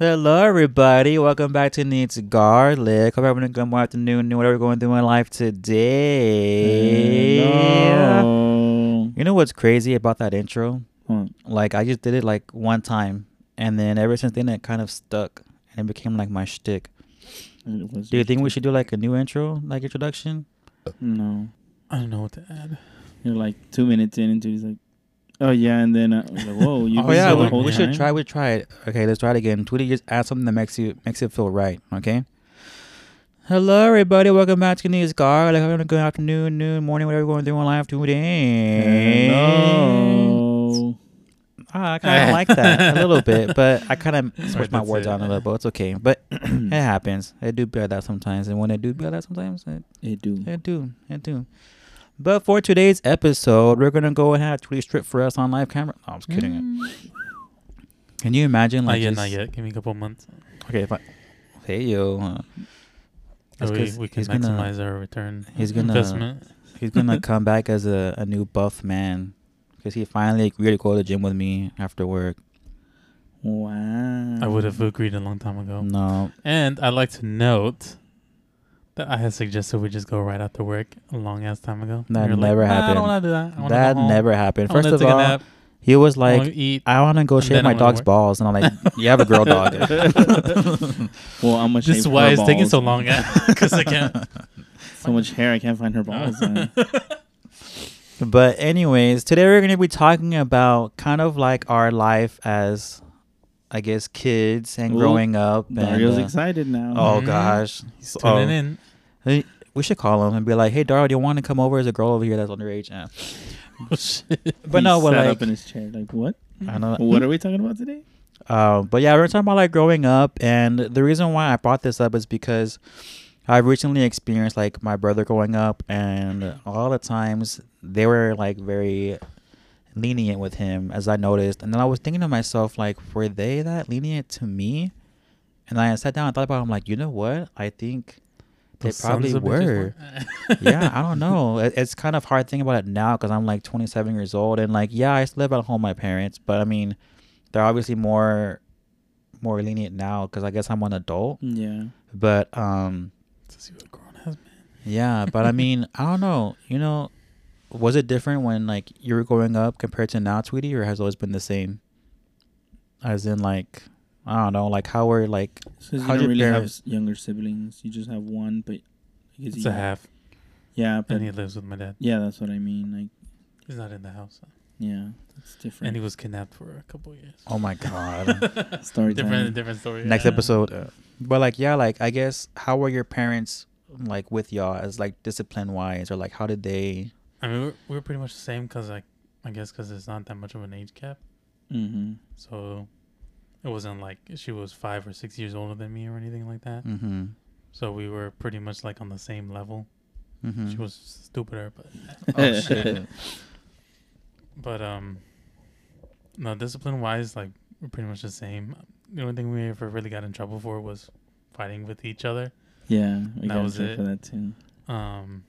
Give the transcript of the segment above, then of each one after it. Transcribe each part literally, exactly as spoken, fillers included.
Hello, everybody. Welcome back to Needs Garlic. Hope everyone good morning, afternoon, noon, whatever we're going through in life today. Hello. You know what's crazy about that intro? What? Like, I just did it like one time, and then ever since then, it kind of stuck, and it became like my shtick. It was Do you think we just- should do like a new intro, like introduction? No. I don't know what to add. You're like two minutes in into he's like, oh yeah, and then uh, I was like, whoa, you oh been yeah, so we, the whole we should time? try. We try it. Okay, let's try it again. Tweety, just add something that makes you makes it feel right. Okay. Hello, everybody. Welcome back to News Garlic. Like, having a good afternoon, noon, morning, whatever you're going through in life today. Hello. Ah, I kind of like that a little bit, but I kind of switch Right, my that's words it. out a little bit. It's okay, but it happens. It do be like that sometimes, and when it do be like that sometimes, it, It do. it do, it do. But for today's episode, we're gonna go and have Tweety strip for us on live camera. No, I'm just kidding. Mm. Can you imagine? Not Like, yet, just, not yet. Give me a couple months. Okay, if I, hey yo, uh, that's So we, 'cause we can he's gonna- maximize our return he's gonna- investment. he's gonna come back as a, a new buff man because he finally agreed to go to the gym with me after work. Wow. I would have agreed a long time ago. No, And I'd like to note that I had suggested we just go right after work a long ass time ago. That You're never like, nah, I happened. don't want to do that. I wanna that go home. never happened. I wanna First of take a all, nap. he was I like, wanna eat. I want to go And shave then my I wanna dog's work. balls. And I'm like, you have a girl dog. Well, I'm gonna This is shave why her it's taking balls. so long. Because I can't. So much hair, I can't find her balls. uh. But anyways, today we're going to be talking about kind of like our life as, I guess, kids and Ooh, growing up. And, Dario's uh, excited now. oh, Mhm. gosh. He's Oh. tuning in. Hey, we should call him and be like, hey, Dario, do you want to come over? There's a girl over here that's underage. Yeah. Oh, shit. But He no, but sat like, up in his chair. Like what? I know. What are we talking about today? Um, but yeah, we're talking about like growing up, and the reason why I brought this up is because I've recently experienced like my brother growing up, and a lot of times they were like very lenient with him, as I noticed. And then I was thinking to myself, like, were they that lenient to me? And I sat down and thought about it. I'm like, you know what? I think they Those probably sons of bitches were. Yeah, I don't know. It, it's kind of hard thinking about it now because I'm like twenty-seven years old, and like, yeah, I still live at home with my parents, but I mean, they're obviously more more lenient now because I guess I'm an adult. Yeah. But um, To see what a grown has been. yeah, but I mean, I don't know. You know, was it different when like you were growing up compared to now, Tweety, or has it always been the same? As in, like, I don't know, like how were like Because you How'd don't your really have parents- s- younger siblings. You just have one, but because It's you a half. Yeah, but And he lives with my dad. yeah, that's what I mean. Like, He's not in the house. yeah, it's different. And he was kidnapped for a couple of years. oh my god. Story different, time. different story. Next yeah. episode. Uh, but like, yeah, like I guess how were your parents like with y'all as like discipline wise, or like how did they? I mean, we're, we're pretty much the same because, like, I guess because it's not that much of an age gap. Mm-hmm. So it wasn't like she was five or six years older than me or anything like that. Mm-hmm. So we were pretty much like on the same level. Mm-hmm. She was stupider, but Oh shit. but um, no, discipline wise, like we're pretty much the same. The only thing we ever really got in trouble for was fighting with each other. Yeah, we That got was in it. for that too. Um,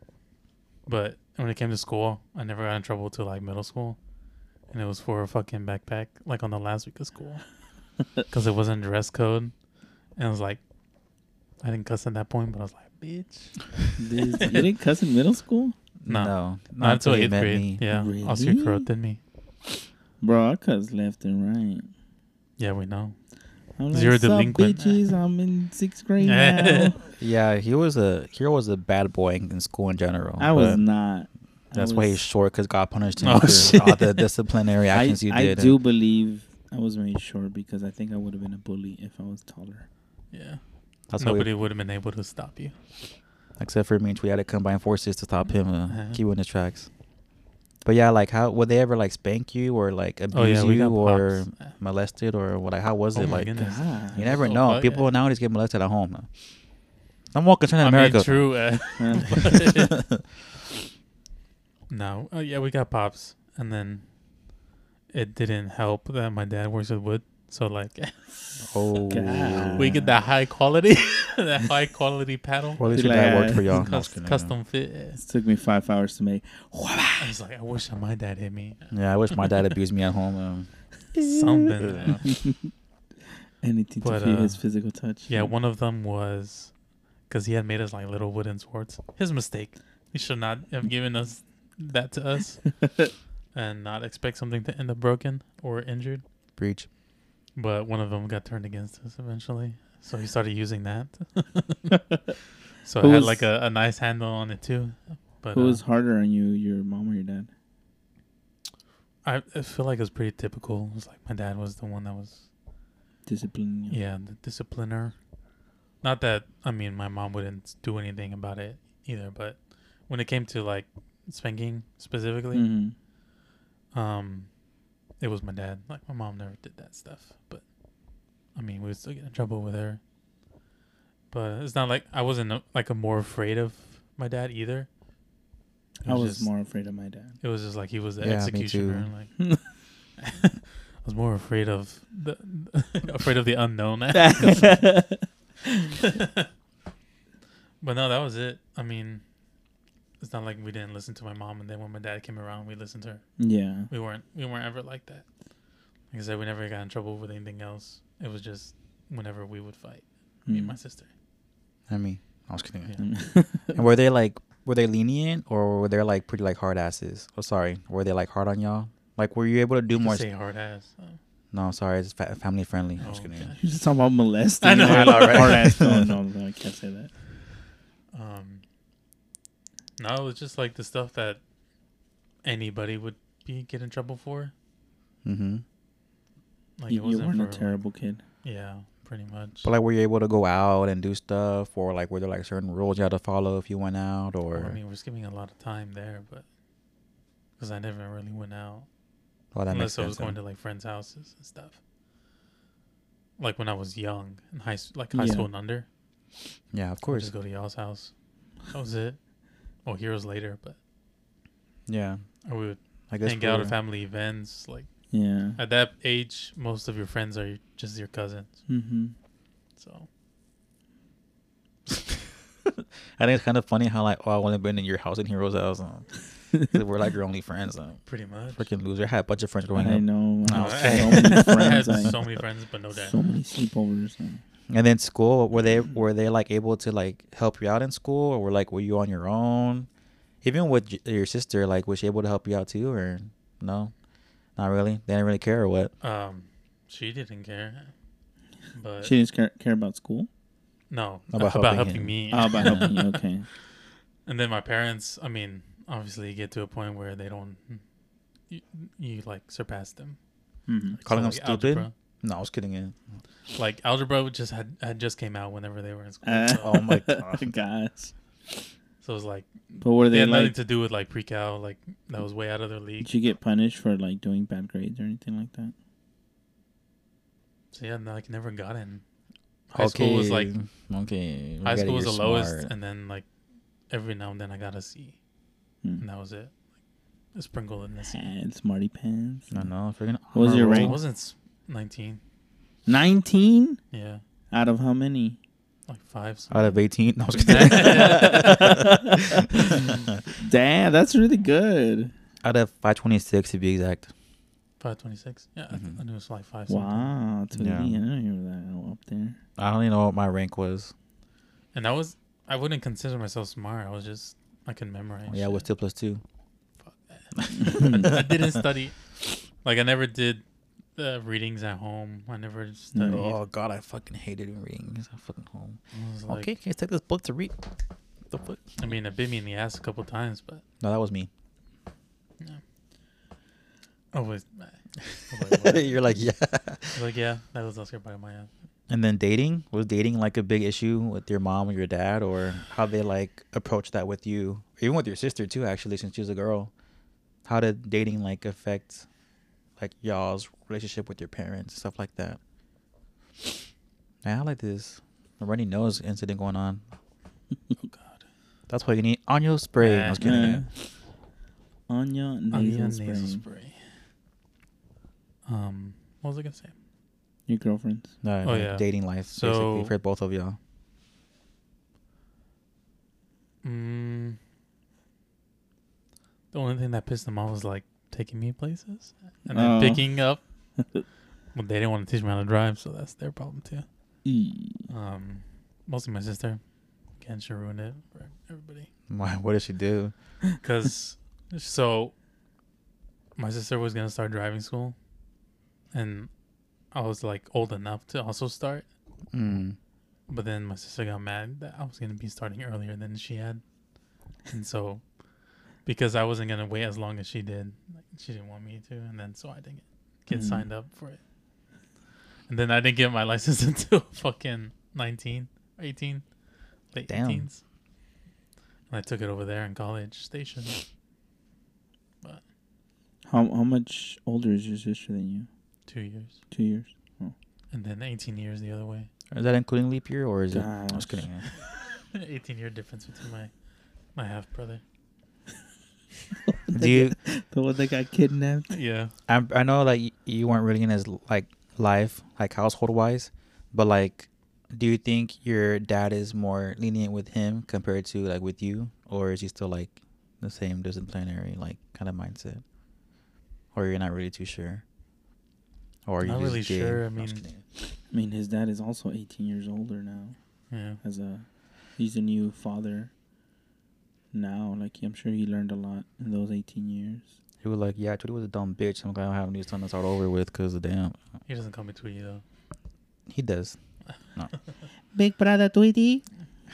but when it came to school, I never got in trouble till like middle school, and it was for a fucking backpack, like on the last week of school, because it wasn't dress code, and I was like, I didn't cuss at that point, but I was like, bitch, This- you didn't cuss in middle school, No. no, not until he eighth met grade. me. Yeah, Really? Oscar corrupted me. bro. I cuss left and right. Yeah, we know. I'm You're a "Sup, delinquent." bitches, I'm in sixth grade now. Yeah, he was a he was a bad boy in, in school in general. I was but not. I That's why he's was- short, because God punished him Oh, for shit. all the disciplinary I, actions you I did. do believe I was made short because I think I would have been a bully if I was taller. Yeah, That's why we, nobody would have been able to stop you. except for me, we had to combine forces to stop him, uh, Uh-huh. keep him in his tracks. But yeah, like how would they ever like spank you or like abuse Oh yeah, we you got or pops. molested or what? Like how was Oh it? my Like goodness. God. you never Oh, know. fuck People yeah. nowadays get molested at home. uh. I'm more concerned in I America. mean, true. Uh, Huh? no, uh, yeah, we got pops, and then it didn't help that my dad works with wood, so like Oh, God. we get that high quality, that high quality paddle, Well, at least Be your dad like, worked for y'all. cus- No, just kidding, custom fit. yeah. It took me five hours to make. I was like, I wish my dad hit me. Yeah, I wish my dad abused me at home. Um, Something. Anything But, to feel uh, his physical touch. Yeah, one of them was because he had made us like little wooden swords. His mistake. He should not have given us that to us and not expect something to end up broken or injured. Breach. But one of them got turned against us eventually, so he started using that. So it Who had was- like a, a nice handle on it too. But Who uh, was harder on you, your mom or your dad? I, I feel like it was pretty typical. It was like my dad was the one that was Disciplining you. yeah the discipliner. Not that I mean my mom wouldn't do anything about it either, but when it came to like spanking specifically, Mm-hmm. um, it was my dad. Like my mom never did that stuff, but I mean we would still get in trouble with her. But it's not like I wasn't uh, like a more afraid of my dad either. It I was just- more afraid of my dad. It was just like he was the Yeah, me executioner. too. Like I was more afraid of the afraid of the unknown. But no, that was it. I mean, it's not like we didn't listen to my mom, and then when my dad came around, we listened to her. Yeah. We weren't we weren't ever like that. Like I said, we never got in trouble with anything else. It was just whenever we would fight, me and my Mm. sister. I mean, I was kidding. Yeah. And were they like, were they lenient or were they like pretty like hard asses? Oh, sorry. Were they like hard on y'all? Like, were you able to do You could more? say hard ass. Oh. No, sorry. It's fa- family friendly. I was Oh, kidding. okay. You just talking about molesting. I know, you I know, right? Hard ass. No, no, no, I can't say that. Um, no, it was just like the stuff that anybody would be get in trouble for. Mm-hmm. Like you, it you wasn't weren't a for, like- terrible kid. yeah, pretty much. But like, were you able to go out and do stuff, or like, were there like certain rules you had to follow if you went out, or? Well, I mean, we're skipping a lot of time there, but because I never really went out Oh, that unless makes I was sense. going then. to like friends' houses and stuff. Like when I was young in high, s- like high Yeah. school and under, Yeah, of I would course. just go to y'all's house. That was it. Well, years later, but Yeah, or we would I guess. hang out for- at family events. Like Yeah. at that age, most of your friends are just your cousins. Mm-hmm. So I think it's kind of funny how like, oh, I've only been in your house and Hero's house. Um, 'cause we're like your only friends. Um, pretty much. freaking loser. I had a bunch of friends growing I up. know. I No, have I- so many I friends. had I, so many friends, but no dad. so many sleepovers. uh, And then school, were they were they like able to like help you out in school, or were like were you on your own? Even with j- your sister, like was she able to help you out too, or no? Not really. They didn't really care, or what? Um, she didn't care, but She didn't care, care about school. no, About about, helping helping him. me. Oh, about helping you. Okay. And then my parents, I mean, obviously you get to a point where they don't, you, you like surpass them. Mm-hmm. Calling them like stupid? algebra. No, I was kidding. Yeah. Like algebra just had, had just came out whenever they were in school. Uh, so, Oh my god. Gosh. so it was like, But were they they had nothing like? to do with like pre-cal, like that was way out of their league. Did you get punished for like doing bad grades or anything like that? So yeah, no, like never got in. High school was like, okay. we high get it, school was the you're lowest, smart. and then like every now and then I got a C, Hmm. and that was it. Like a sprinkle in the C. And smarty pants. I know. Freaking What was your honor It rank? roll. wasn't s- nineteen. Nineteen Yeah, out of how many? like five. Out of eighteen. No, I was kidding. Damn, that's really good. Out of five twenty six to be exact. Five twenty six. Yeah, I, th- Mhm. I knew it was like five. Something. Wow, to Yeah. yeah. I didn't hear that up there. I don't even know what my rank was. And I was, I wouldn't consider myself smart. I was just, I can memorize. Yeah, it was shit. two plus two. I, I didn't study. Like I never did the readings at home. I never studied. Oh god, I fucking hated reading. I fucking home. I was like, Okay, can you take this book to read? The fuck? I mean, it bit me in the ass a couple times, but No, that was me. oh, was, I was like, what? You're like, yeah. I was like, yeah, that was Oscar by my ass. And then dating, was dating like a big issue with your mom or your dad, or how they like approach that with you, even with your sister too? Actually, since she was a girl, how did dating like affect like y'all's relationship with your parents, stuff like that? Man, I like this runny nose incident going on. Oh God. That's why you need Anya spray. I was kidding. Yeah. Anya nasal Onion spray. nasal spray. Um, what was I gonna say? Your girlfriends. No, Oh, no, yeah. dating life So- basically for both of y'all. Mm, the only thing that pissed them off was like taking me places and then Oh. picking up Well, they didn't want to teach me how to drive, so that's their problem too. E- Um, mostly my sister. Again, she ruined it for everybody. Why? What did she do? Cause so my sister was gonna start driving school, and I was like old enough to also start. Mm. But then my sister got mad that I was gonna be starting earlier than she had, and so because I wasn't gonna wait as long as she did, like, she didn't want me to, and then so I didn't get Mhm. signed up for it. And then I didn't get my license until fucking nineteen, eighteen, late Damn. teens. And I took it over there in College Station. But How how much older is your sister than you? two years, Two years. and then eighteen years the other way. Is that including leap year or is it? I was Gosh. kidding. eighteen year difference between my my half brother. Do you? The one that got kidnapped? Yeah. I I know like y- you weren't really in his like life, like household wise, but like, do you think your dad is more lenient with him compared to like with you, or is he still like the same disciplinary like kind of mindset, or you're not really too sure, or are you Not just really gay? sure, I No, just mean- kidding. I mean, his dad is also eighteen years older now. Yeah. As a, he's a new father. Now, like I'm sure he learned a lot in those eighteen years. He was like, "Yeah, Tweety was a dumb bitch. I'm glad I have a new son to start over with because of damn." He doesn't call me Tweety though. He does. Big brother Tweety.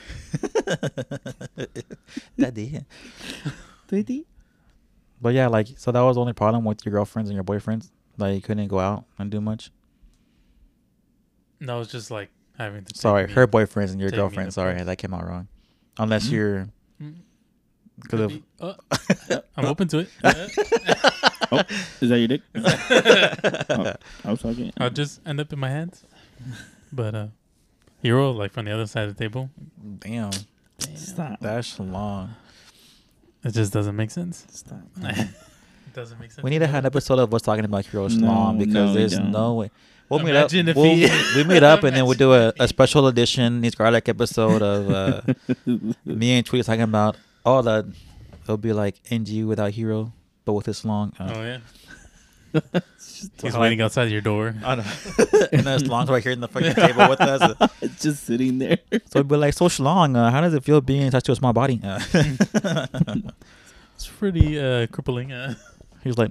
Daddy. Tweety. But yeah, like, so that was the only problem with your girlfriends and your boyfriends? Like, you couldn't go out and do much? No, it's just like having to. take Sorry, me- her boyfriends and your take me girlfriend. to Sorry, place. that came out wrong. Unless Mhm. you're... Mm, Cause could of, be. Uh, I'm open to it. Oh, is that your dick? Oh, I was talking. I'll just end up in my hands. But uh, Hero, like from the other side of the table, damn, Stop. that's long. it just doesn't make sense. Stop. It doesn't make sense. We need to have an episode of us talking about Hero No, Schlong because no, we there's don't. no way. We'll meet up. Imagine if We'll, he- we meet up and then we'll do a, a special edition Niche Garlic episode of uh, me and Tweety talking about all that. It'll be like N G without Hero, but with his long. Uh, Oh yeah, It's he's Well, waiting outside your door. I know. And then Schlong's right here in the fucking table with us. It's just sitting there. So it'd be like, so Schlong, uh, how does it feel being attached to a small body? Uh, It's pretty uh, crippling. Uh, he's like,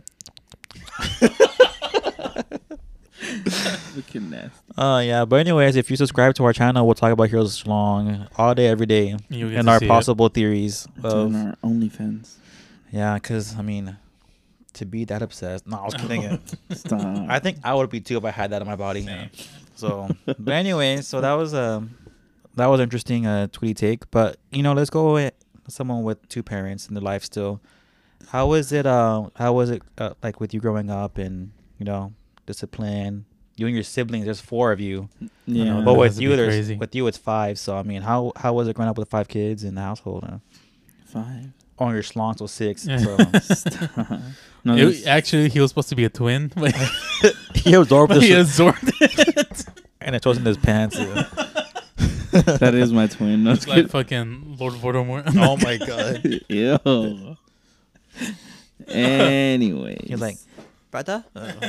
Looking nasty. uh, yeah. But anyways, if you subscribe to our channel, we'll talk about Heroes Schlong all day, every day, you get and to our see it. possible theories It's on of, our OnlyFans. yeah, because I mean, to be that obsessed. No, I was kidding. Stop. I think I would be too if I had that in my body. Yeah. So, but anyway, so that was um, that was interesting. Uh, Tweety take. But you know, let's go with someone with two parents in their life still. How was it? Uh, how was it uh, like with you growing up and you know discipline? You and your siblings. There's four of you. Yeah. But That with has to you, be there's crazy. with you it's five. So I mean, how how was it growing up with five kids in the household? Uh, Five. on your schlong, so six. Yeah. So Stop. No, It- this- actually, he was supposed to be a twin, but he absorbed he this absorbed it. and it was in his pants. Yeah. that is my twin. No, It's like fucking Lord Voldemort. Oh my god. Ew. Anyways. He's like, brother.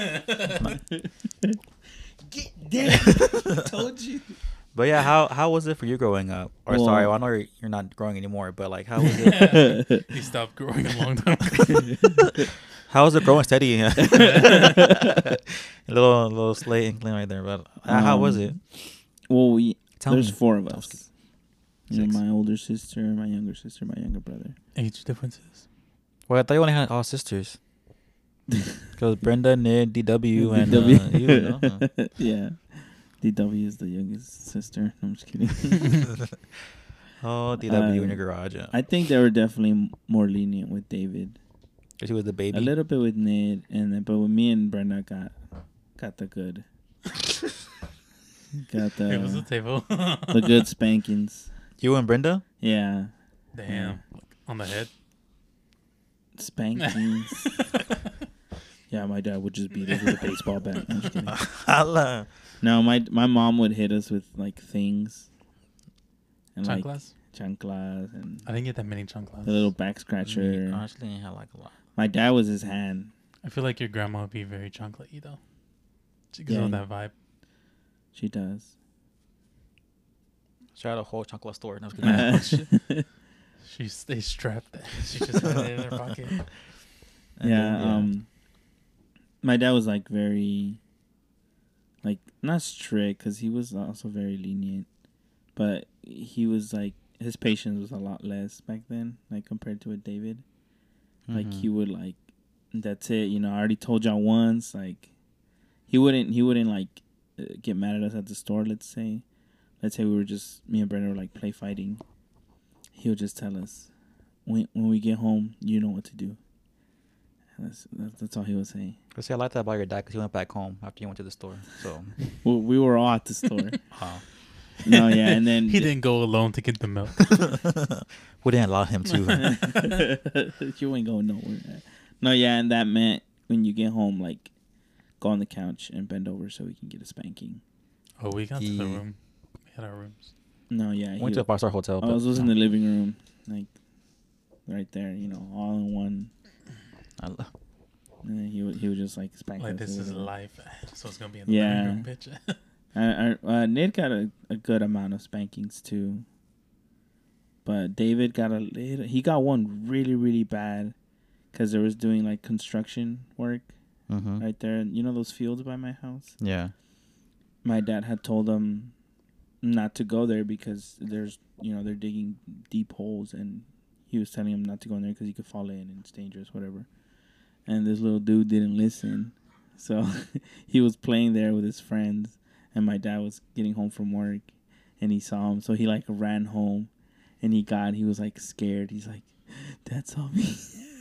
told you. But yeah, how how was it for you growing up? Or Well- sorry, well, I know you're, you're not growing anymore, but like, how was it? He stopped growing a long time ago. How was it growing steady? a little little slate inkling right there, but uh, how was Um, it? Well, we, Tell there's me. four of Tell us. me. You know, Six. my older sister, my younger sister, my younger brother. Age differences. Well, I thought you only had all sisters. Because Brenda, Ned, D W, and D W. uh, you. No? Uh, Yeah. D W is the youngest sister. I'm just kidding. Oh, D W in Uh, your garage. Yeah. I think they were definitely m- more lenient with David. She was the baby. A little bit with Ned, and then but with me and Brenda got got the good. got It was a the table. the good spankings. You and Brenda? Yeah, Damn. On the head. spankings. Yeah, my dad would just beat us with a baseball bat. I'm just kidding. Holla. No, my my mom would hit us with like things, and like Chanclas? chanclas and I didn't get that many chanclas. the little back scratcher. Honestly, I had like a lot. My dad was his hand. I feel like your grandma would be very chocolatey though. She gives Yeah. off that vibe. She does. She had a whole chocolate store. No, Uh, She stays strapped. She just had it in her pocket. yeah, um my dad was like very like not strict because he was also very lenient, but he was like his patience was a lot less back then, like compared to with David. Like Mm-hmm. he would like, that's it, you know, I already told y'all once. Like he wouldn't he wouldn't like uh, get mad at us at the store. Let's say let's say we were just me and Brenda were like play fighting. He would just tell us, when when we get home, you know what to do. That's that's, that's all he would say. I see, I like that about your dad because he went back home after you went to the store. So, Well, we were all at the store. wow. No, yeah, and then He didn't go alone to get the milk. We didn't allow him to. you ain't going nowhere. No, yeah, and that meant when you get home, like, go on the couch and bend over so we can get a spanking. Oh, we got to the Yeah. room. We had our rooms. No, yeah, he, Went to a five star hotel. I but was, was in no. the living room, like, right there, you know, all in one. I lo- And then he would he would just like spank Like, us. this or is whatever. life. So it's going to be in the Yeah. living room, bitch. I, I, uh, Nate got a, a good amount of spankings too, but David got a little. He got one really really bad, because there was doing like construction work Mhm. right there. You know those fields by my house. Yeah. My dad had told him not to go there because there's you know they're digging deep holes, and he was telling him not to go in there because he could fall in and it's dangerous, whatever. And this little dude didn't listen, so he was playing there with his friends. And my dad was getting home from work, and he saw him, so he like ran home, and he got he was like scared. He's like, "Dad saw me."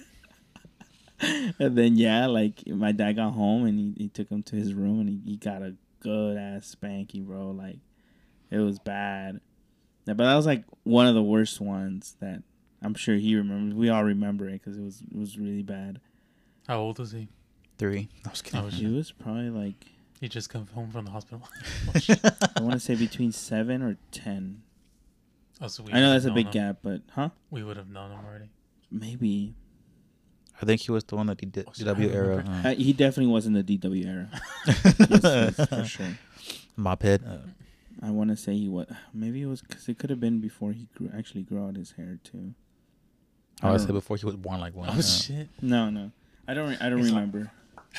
And then yeah, like my dad got home, and he, he took him to his room, and he, he got a good ass spanking, bro. Like it was bad. Yeah, but that was like one of the worst ones that I'm sure he remembers. We all remember it because it was it was really bad. How old was he? Three. I was kidding. Oh, He shit. was probably like He just come home from the hospital. I want to say between seven or ten. Oh, so we I know would've that's a known big him. gap, but huh? We would have known him already. Maybe I think he was the one that did Oh, D W I era. remember. Uh, uh, he definitely was in the D W era. Yes, yes, for sure. Mop head. Uh, I want to say he was. Maybe it was because it could have been before he grew, actually grew out his hair too. I would don't- say before he was born, like one. Oh, uh, shit. No, no, I don't. Re- I don't He's like- remember.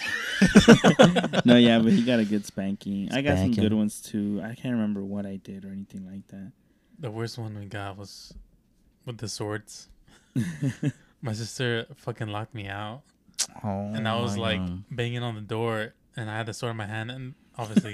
No, yeah, but he got a good spanking. I got some Spanking. good ones too. I can't remember what I did or anything like that. The worst one we got was with the swords. My sister fucking locked me out. Oh, And I was my like God. banging on the door, and I had the sword in my hand, and obviously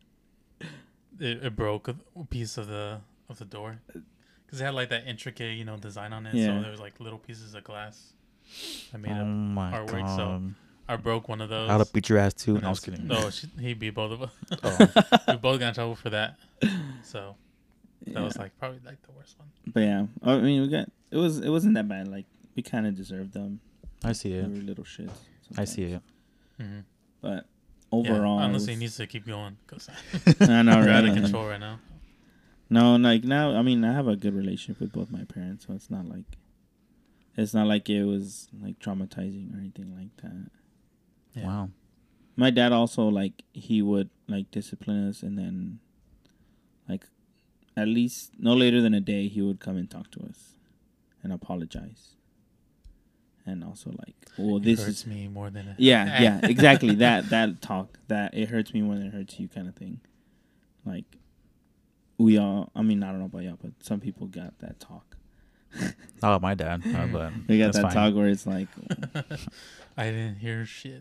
it, it broke a piece of the of the door because it had like that intricate, you know, design on it. Yeah. So there was like little pieces of glass. I made Oh up. my artwork, God. so I broke one of those. I'd have beat your ass too. and No, I was that's- kidding. No, she, he beat both of us. Oh. We both got in trouble for that. So that was Yeah. like probably like the worst one. But yeah, I mean, we got it was it wasn't that bad. Like we kind of deserved them. I see We it. were little shits. I see sometimes. it. Mm-hmm. But overall, yeah, it honestly, was- he needs to keep going because I know, we're out right? of control right now. No, like now, I mean, I have a good relationship with both my parents, so it's not like it's not like it was like traumatizing or anything like that. Yeah. Wow. My dad also like he would like discipline us, and then like at least no later than a day he would come and talk to us and apologize, and also like, well, It this hurts is me more than it. yeah, yeah, exactly that that talk that it hurts me more than it hurts you kind of thing. Like we all, I mean, I don't know about y'all, but some people got that talk. Not my dad, uh, but We got that's that fine. talk where it's like, I didn't hear shit.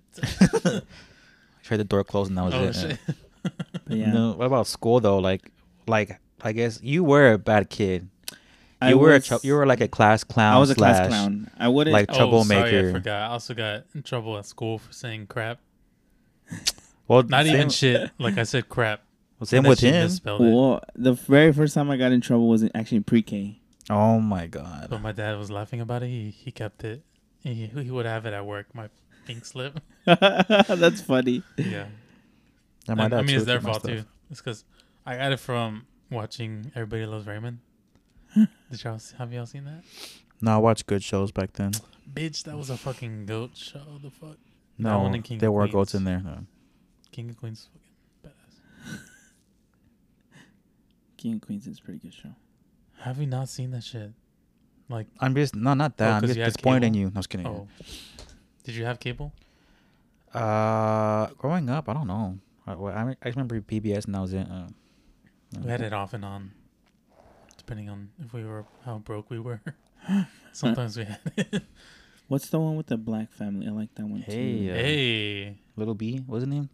Tried the door closed and that was oh it. shit. but yeah, No, what about school though? Like, like I guess you were a bad kid. You I were a was- trou- you were like a class clown. I was a class slash- clown. I wouldn't like- Oh, sorry, troublemaker. I forgot. I also got in trouble at school for saying crap. Well, Not same, even shit. Like I said crap. Same And then with she him. misspelled it. Well, the very first time I got in trouble was in, actually in pre-K. Oh my God. But my dad was laughing about it. He he kept it. He he would have it at work. My pink slip. That's funny. Yeah. And my And, dad I mean, too, it's their took my fault stuff. too. It's because I got it from watching Everybody Loves Raymond. Did y'all see- have y'all seen that? No, I watched good shows back then. Bitch, that was a fucking goat show. The fuck. That No, one in King there of were Queens. goats in there. No. King of Queens is fucking badass. King of Queens is a pretty good show. Have you not seen that shit? Like, I'm just no, not that. Oh, I'm 'cause just you had disappointed in cable? you. No, I was kidding. oh, did you have cable? Uh, growing up, I don't know. I, well, I, I remember P B S and that was it. Uh, We had it off and on, depending on if we were how broke we were. Sometimes we had it. What's the one with the black family? I like that one Hey, too. Yeah. Hey, Little B, what's his name?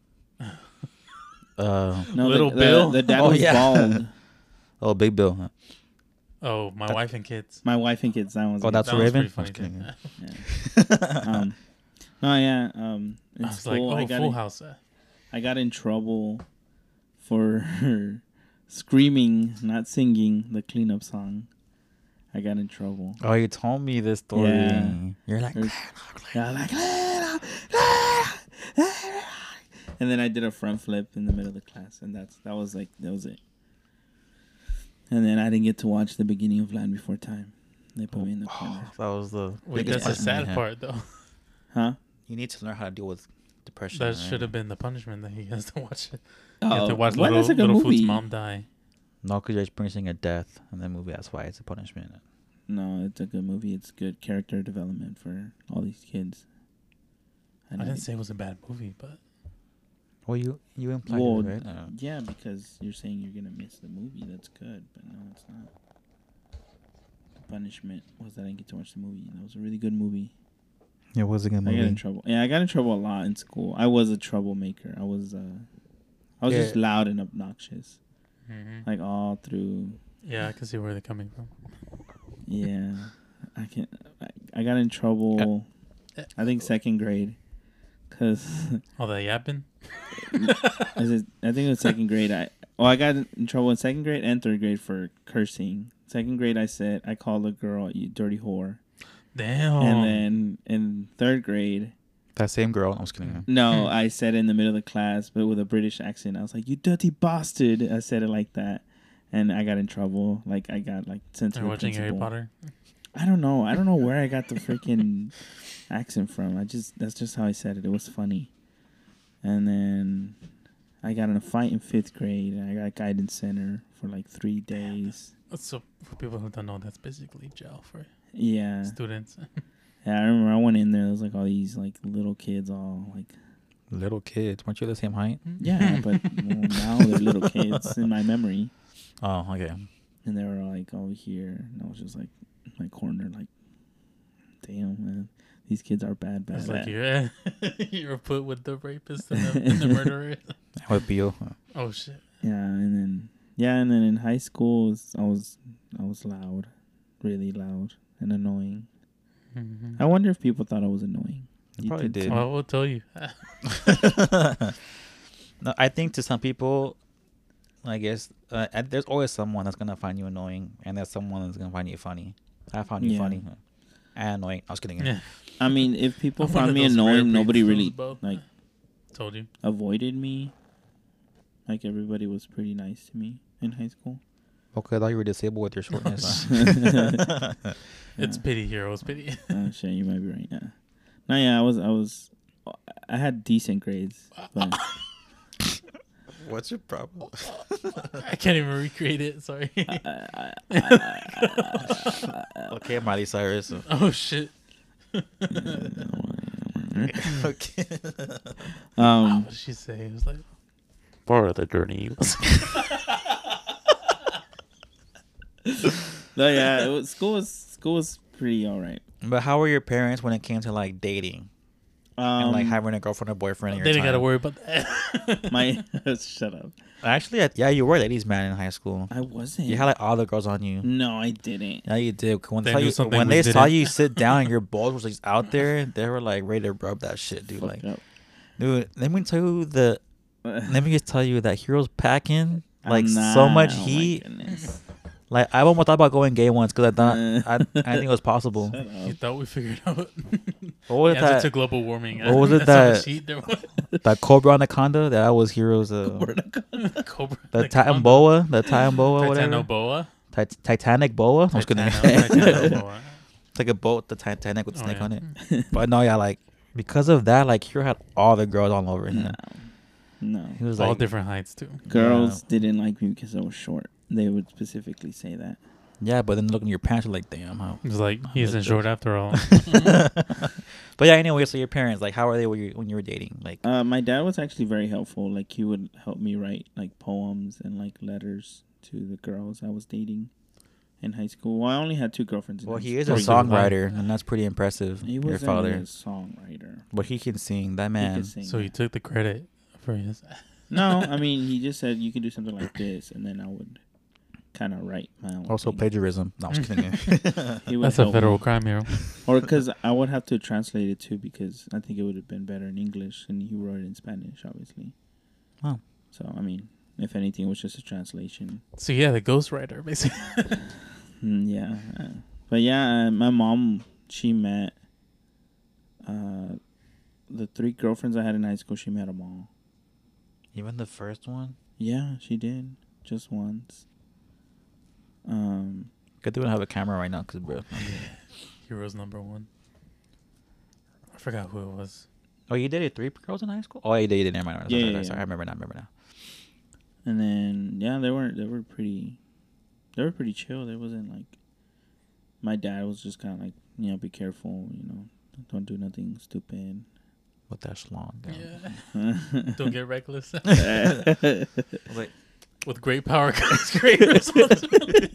uh, No, Little the, Bill? The, the dad Oh, was yeah. bald. oh, Big Bill. Huh? oh, my That- wife and kids. My wife and kids. That was. Oh, that's That was Raven. pretty funny. I was Too. kidding. Yeah. um, no, yeah. Um, in I was school, like, oh, I got Full in, House. uh, I got in trouble for screaming, not singing the cleanup song. I got in trouble. Oh, you told me this story. Yeah. You're like, There's- Yeah, like, and then I did a front flip in the middle of the class, and that's that was like that was it. And then I didn't get to watch the beginning of Land Before Time. They put me in the corner. that was the Wait, biggest that's the part. sad Yeah. part, though. Huh? You need to learn how to deal with depression. That right? should have been the punishment that he has to watch it. Oh, You have to watch why Little, that's a good Little movie? Food's mom die. No, because you're experiencing a death in the movie. That's why it's a punishment. No, it's a good movie. It's good character development for all these kids. I know didn't they- say it was a bad movie, but Well, you you implied Well, it, right? Uh, yeah, because you're saying you're gonna miss the movie. That's good, but no, it's not. The punishment was that I didn't get to watch the movie. That was a really good movie. it was a good I got in movie. trouble. Yeah, I got in trouble a lot in school. I was a troublemaker. I was, uh, I was Yeah. just loud and obnoxious, mhm. like all through. yeah, I can see where they're coming from. Yeah, I can. I, I got in trouble. I think second grade, cause All that yapping. is it, I think it was second grade. I well, I got in trouble in second grade and third grade for cursing. Second grade, I said I called a girl you dirty whore, Damn. and then in third grade, That same girl. I was kidding. Mm. no, I said it in the middle of the class, but with a British accent. I was like, "You dirty bastard!" I said it like that, and I got in trouble. Like I got like sent to Are the you watching Harry principal. Potter? I don't know. I don't know where I got the freaking accent from. I just that's just how I said it. It was funny. And then I got in a fight in fifth grade. And I got guidance center for like three days. So for people who don't know, that's basically jail for Yeah. students. Yeah, I remember I went in there. There was like all these like little kids, all like Little kids. Weren't you the same height? yeah, but well, now they're little kids in my memory. Oh, okay. And they were like over here, and I was just like my corner, like, damn, man, these kids are bad, bad. It's like bad. you're you're put with the rapist and the, and the murderer. With Bill. Oh shit. Yeah, and then yeah, and then in high school, I was I was loud, really loud and annoying. Mm-hmm. I wonder if people thought I was annoying. You You probably think did. so? Well, we'll tell you. No, I think to some people, I guess uh, and there's always someone that's gonna find you annoying, and there's someone that's gonna find you funny. I found you Yeah. funny and annoying. I was kidding. Yeah. I mean, if people I'm one found of me those rare annoying, nobody breeds, really both. like Told you. avoided me. Like everybody was pretty nice to me in high school. Okay, I thought you were disabled with your shortness. It's Yeah. pity, heroes, pity. Oh shit, you might be right. Yeah. No, yeah, I was, I was, I had decent grades, but What's your problem? I can't even recreate it. Sorry. Okay, Miley Cyrus. Oh shit. Okay. um, What did she say? It was like, Part of the journey. no, yeah, it was, school was school was pretty all right. But how were your parents when it came to like dating Um, and like having a girlfriend or boyfriend? In they your didn't got to time? worry about that. my shut up. Actually, I- yeah, you were a ladies' man in high school. I wasn't. You had like all the girls on you. no, I didn't. Yeah, you did. When They they, saw knew you, something when we they saw didn't. you sit down and your balls was just out there, they were like ready to rub that shit, dude. Fuck Like, up. dude, let me tell you the. Let me just tell you that Heroes packing like I'm so not- much oh my heat. goodness. Like I almost thought about going gay once because I thought Uh. I, I think it was possible. Shut You up. thought we figured out What was the answer that? to global warming. What was it That's how that- much heat there was. That Cobra Anaconda. That was Heroes. Uh, Cobra. the like Titan Condo. Boa. The Titan Boa. Whatever. Titanoboa. Tit- Titanic Boa. I was gonna. Titano- It's Titanoboa. like a boat, the Titanic with a Oh, snake yeah. on it. But no, yeah, like because of that, like Hero had all the girls all over him. No. No. He was All like, different heights too. Girls Yeah. didn't like me because I was short. They would specifically say that. yeah, but then looking at your pants, you're like, damn, how? It was like he That's isn't bitch. short after all. But yeah, anyway, so your parents, like, how are they when you when you were dating? Like, Uh, my dad was actually very helpful. Like he would help me write like poems and like letters to the girls I was dating in high school. Well, I only had two girlfriends. In well, high he is school. a Or he could lie. songwriter, and that's pretty impressive. He your wasn't father, a songwriter. but he can sing. That He man. could sing. So he took the credit for his. No, I mean he just said you can do something like this, and then I would kind of write my own. Also thing. plagiarism. No, I'm just kidding. He would That's a help federal me. crime, hero. Or because I would have to translate it too, because I think it would have been better in English, and he wrote it in Spanish, obviously. Oh. So I mean, if anything, it was just a translation. So yeah, the ghostwriter basically. Mm, yeah, uh, but yeah, uh, my mom, she met uh, the three girlfriends I had in high school. She met them all. Even the first one. Yeah, she did just once. Um, Good thing we don't have a camera right now, cause bro. Heroes number one. I forgot who it was. Oh, you dated three girls in high school? Oh, you dated. Never mind. Yeah, Sorry, yeah, sorry, sorry. yeah. I remember now. I remember now. and then yeah, they were they were pretty, they were pretty chill. They wasn't like. My dad was just kind of like, you know, be careful, you know, don't do nothing stupid. With that schlong. Yeah. Yeah. Don't get reckless. I was like, With great power comes great responsibility.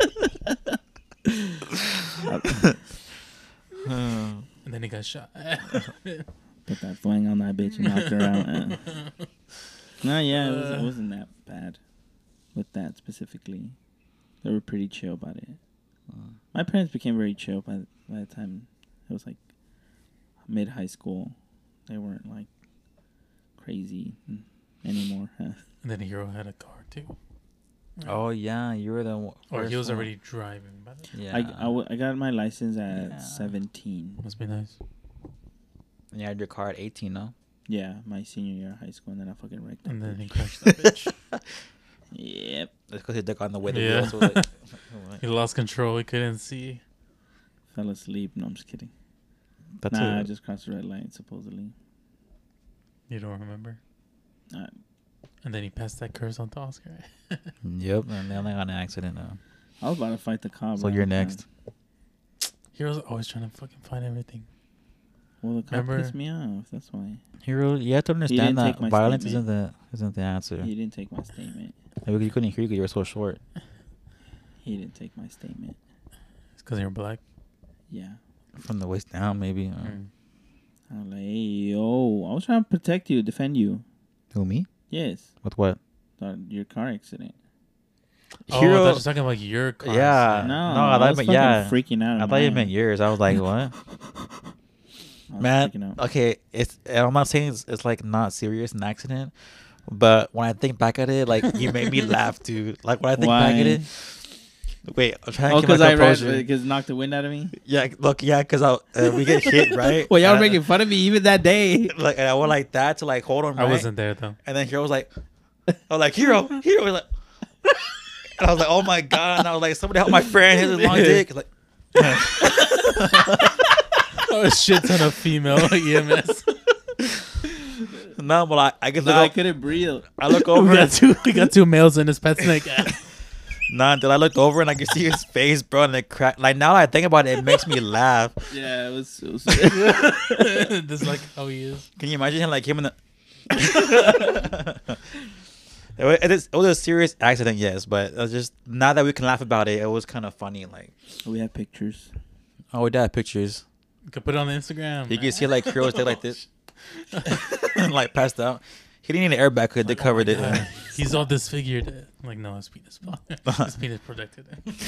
hmm. And then he got shot. Put that fling on that bitch and knocked her out. Uh, no, yeah, it, was, it wasn't that bad with that specifically. They were pretty chill about it. Uh, My parents became very chill by the, by the time it was like mid high school. They weren't like crazy anymore. And then Hero had a car too. oh yeah, you were the. one- Or he first was one. already driving by then. Yeah. I, I, w- I got my license at Yeah. seventeen. Must be nice. And you had your car at eighteen, no? Yeah, my senior year of high school, and then I fucking wrecked it. And then he crashed that bitch. Yep. That's because he took on the way the Yeah. wheels. So like, He lost control. He couldn't see. Fell asleep. No, I'm just kidding. that's nah, a, I just crossed the red line, supposedly. You don't remember? Uh, And then he passed that curse on to Oscar. Yep, and they only got in an accident now. I was about to fight the cop. So right you're at the time. next. Hero's always trying to fucking find everything. Well, the cop Remember- pissed me off. That's why. Hero, you have to didn't understand that take my violence statement. isn't the isn't the answer. He didn't take my statement. Maybe you couldn't hear you because you were so short. He didn't take my statement. It's because you're black. Yeah. From the waist down, maybe. Uh, Mm. I was like, hey, yo, I was trying to protect you, defend you. Who, me? Yes. With what? Uh, your car accident. Oh, I Hero. thought you were talking about your car. Yeah. No, no, I I thought was you meant- fucking yeah. freaking out. I in thought you mine. meant yours. I was like, what? I was Man, freaking out. okay, it's. And I'm not saying it's, it's like not serious, an accident, but when I think back at it, like you made me laugh, dude. Like when I think back at Why? it. Wait, I'm trying Oh, to keep my because I read, composure. because knocked the wind out of me. Yeah, look, yeah, because uh, we get hit, right? Well, y'all were And I- making fun of me even that day. like, and I went like that to like hold on. I right? wasn't there though. And then Hero was like, I was like, Hero, Hero was like, and I was like, oh my god! And I was like, somebody help my friend, his long dick. Like, Oh, a shit ton of female E M S. no, but I, I guess No, look I up, couldn't breathe. I look we over. got two. We got two males in his pet snake. Nah, until I looked over and I could see his face, bro, and it cracked. Like now that I think about it, it makes me laugh. Yeah, it was. It was This is like how he is. Can you imagine him like him in the? it, was, it, is, it was a serious accident, yes, but it was just now that we can laugh about it, it was kind of funny. Like, we have pictures. oh, we had pictures. You could put it on Instagram. You can see like Heroes did like this, like passed out. He didn't need an airbag because they covered it. God. He's all disfigured. I'm like, no, his penis. His penis protected.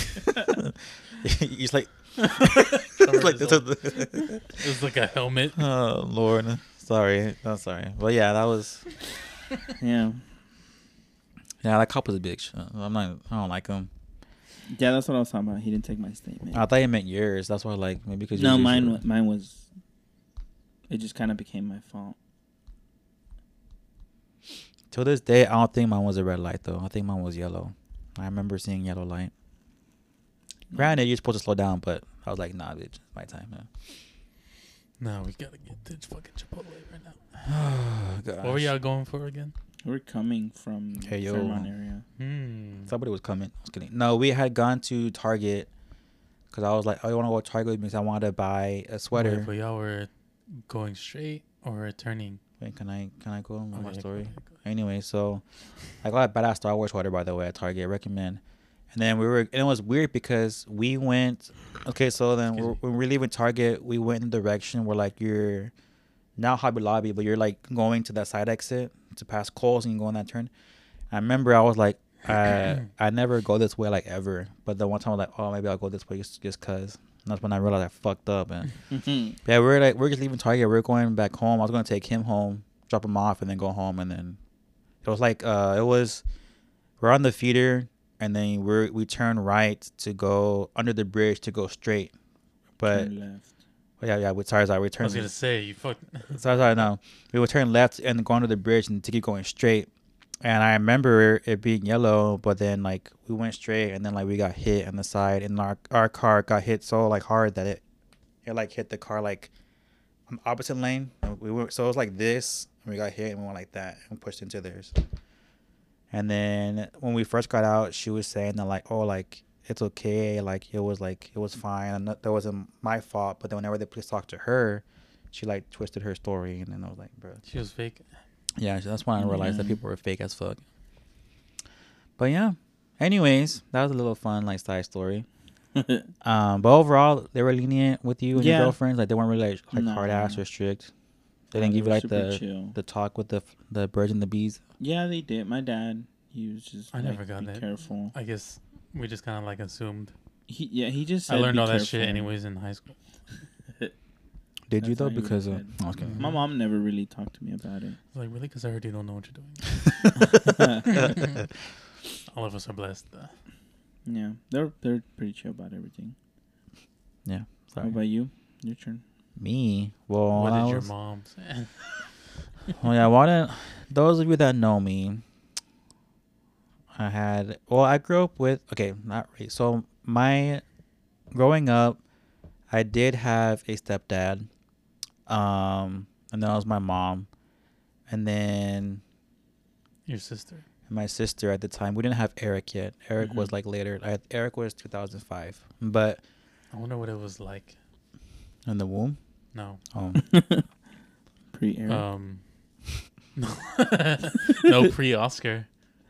He's like, Covered like his this. own- It was like a helmet. Oh Lord, sorry, I'm sorry, but yeah, that was Yeah. yeah, that cop was a bitch. Uh, I'm not, I don't like him. Yeah, that's what I was talking about. He didn't take my statement. I thought you meant yours. That's why, like, maybe because no, mine. wa- Mine was. It just kind of became my fault. To this day, I don't think mine was a red light though. I think mine was yellow. I remember seeing yellow light. Granted, you're supposed to slow down, but I was like, nah, bitch, it's my time. Man. No, we gotta get to fucking Chipotle right now. Oh, gosh. What were y'all going for again? We're coming from Hey, yo. Fairmont area. Hmm. Somebody was coming. I was kidding. No, we had gone to Target because I was like, oh, I want to go to Target because I wanted to buy a sweater. Wait, but y'all were going straight or turning? Wait, can I can I go on Okay, my go story? ahead, go ahead. Anyway, so I got a badass Star Wars sweater, by the way, at Target. Recommend. And then we were, and it was weird because we went. Okay, so then Excuse we're, me. when we were leaving Target, we went in the direction where like you're now Hobby Lobby, but you're like going to that side exit to pass Kohl's and you go on that turn. I remember I was like, I I never go this way like ever, but the one time I was like, oh, maybe I'll go this way just just cause. And that's when I realized I fucked up. And yeah, we we're like we're just leaving Target. We we're going back home. I was gonna take him home, drop him off, and then go home. And then it was like uh, it was we're on the feeder, and then we we turn right to go under the bridge to go straight. But Turn left. oh, yeah, yeah, we sorry, sorry, we I turned. was gonna say you fucked. Sorry, sorry, no, we would turn left and go under the bridge and to keep going straight. And I remember it being yellow, but then like we went straight, and then like we got hit on the side, and our our car got hit so like hard that it it like hit the car like on the opposite lane. And we were so it was like this, and we got hit, and we went like that and pushed into theirs. And then when we first got out, she was saying that like, oh, like it's okay, like it was like it was fine, and that wasn't my fault. But then whenever the police talked to her, she like twisted her story, and then I was like, bro. She was fake. Yeah, so that's when I realized that Yeah. people were fake as fuck. But yeah, anyways, that was a little fun like side story. Um, but overall, they were lenient with you and Yeah. your girlfriends. Like they weren't really like, like No. hard ass or strict. They Yeah, didn't give you were like super the chill. the talk with the f- the birds and the bees. Yeah, they did. My dad, he was just I like, never got be it. careful. I guess we just kind of like assumed. He yeah, he just I said, learned "Be all that careful." shit anyways in high school. Did you That's though? how he Because would've of said. oh, okay. Mhm. My mom never really talked to me about it. I was like, really? Because I already don't know what you're doing. All of us are blessed. Uh, Yeah, they're they're pretty chill about everything. Yeah, How sorry. about you? Your turn. Me. Well, what when I did your was- mom say? Oh yeah, why didn't those of you that know me? I had well, I grew up with okay, not really. So my growing up, I did have a stepdad, um, and that was my mom, and then Your sister. my sister at the time. We didn't have Eric yet. Eric was Mhm. like later. I, Eric was two thousand five, but I wonder what it was like. in the womb. No. Oh, Pre Eric. Um. No. No pre-Oscar.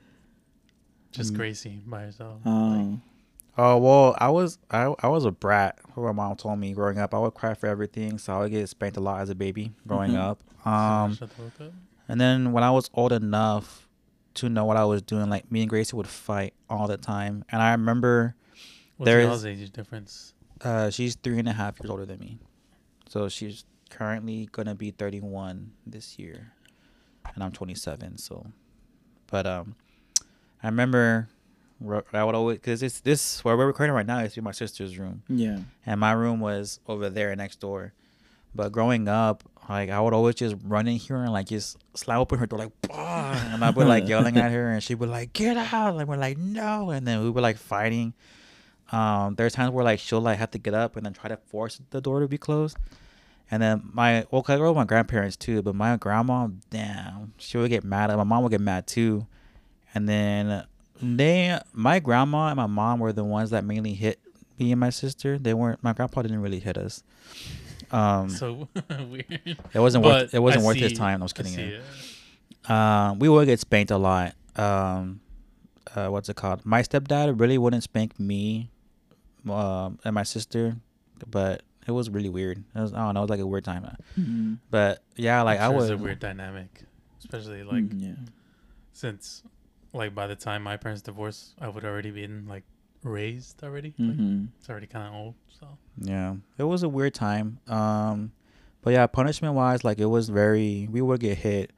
Just Mm. Gracie by herself. Oh, oh well, I was I I was a brat. What my mom told me growing up. I would cry for everything, so I would get spanked a lot as a baby growing Mhm. up. Like, Um, shut the fuck up. and then when I was old enough to know what I was doing, like me and Gracie would fight all the time. And I remember What's there y'all's is- age difference? uh, she's three and a half years older than me, so she's currently gonna be thirty-one this year, and I'm twenty-seven. So, but um, I remember ro- I would always because it's this where we're recording right now is in my sister's room, yeah. and my room was over there next door. But growing up, like I would always just run in here and like just slam open her door like, bah! And I'd be like yelling at her, and she'd be like, "Get out!" Like we're like, "No!" And then we were like fighting. Um, there's times where like she'll like have to get up and then try to force the door to be closed. And then my well, 'cause I grew up with my grandparents too, but my grandma, damn, she would get mad. My mom would get mad too. And then they, my grandma and my mom were the ones that mainly hit me and my sister. They weren't. My grandpa didn't really hit us. Um, So weird. it wasn't But worth. It wasn't I worth his see- time. I was I kidding. see you. it. Um, we would get spanked a lot. Um, uh, what's it called? My stepdad really wouldn't spank me, um, and my sister, but it was really weird. It was, I don't know. It was like a weird time. Mhm. But yeah, like I'm I sure was. It's a weird dynamic, especially like Mm, yeah. since like by the time my parents divorced, I would already been like raised already. Like, Mm-hmm. it's already kind of old. So Yeah, it was a weird time. Um, but yeah, punishment wise, like it was very. We would get hit.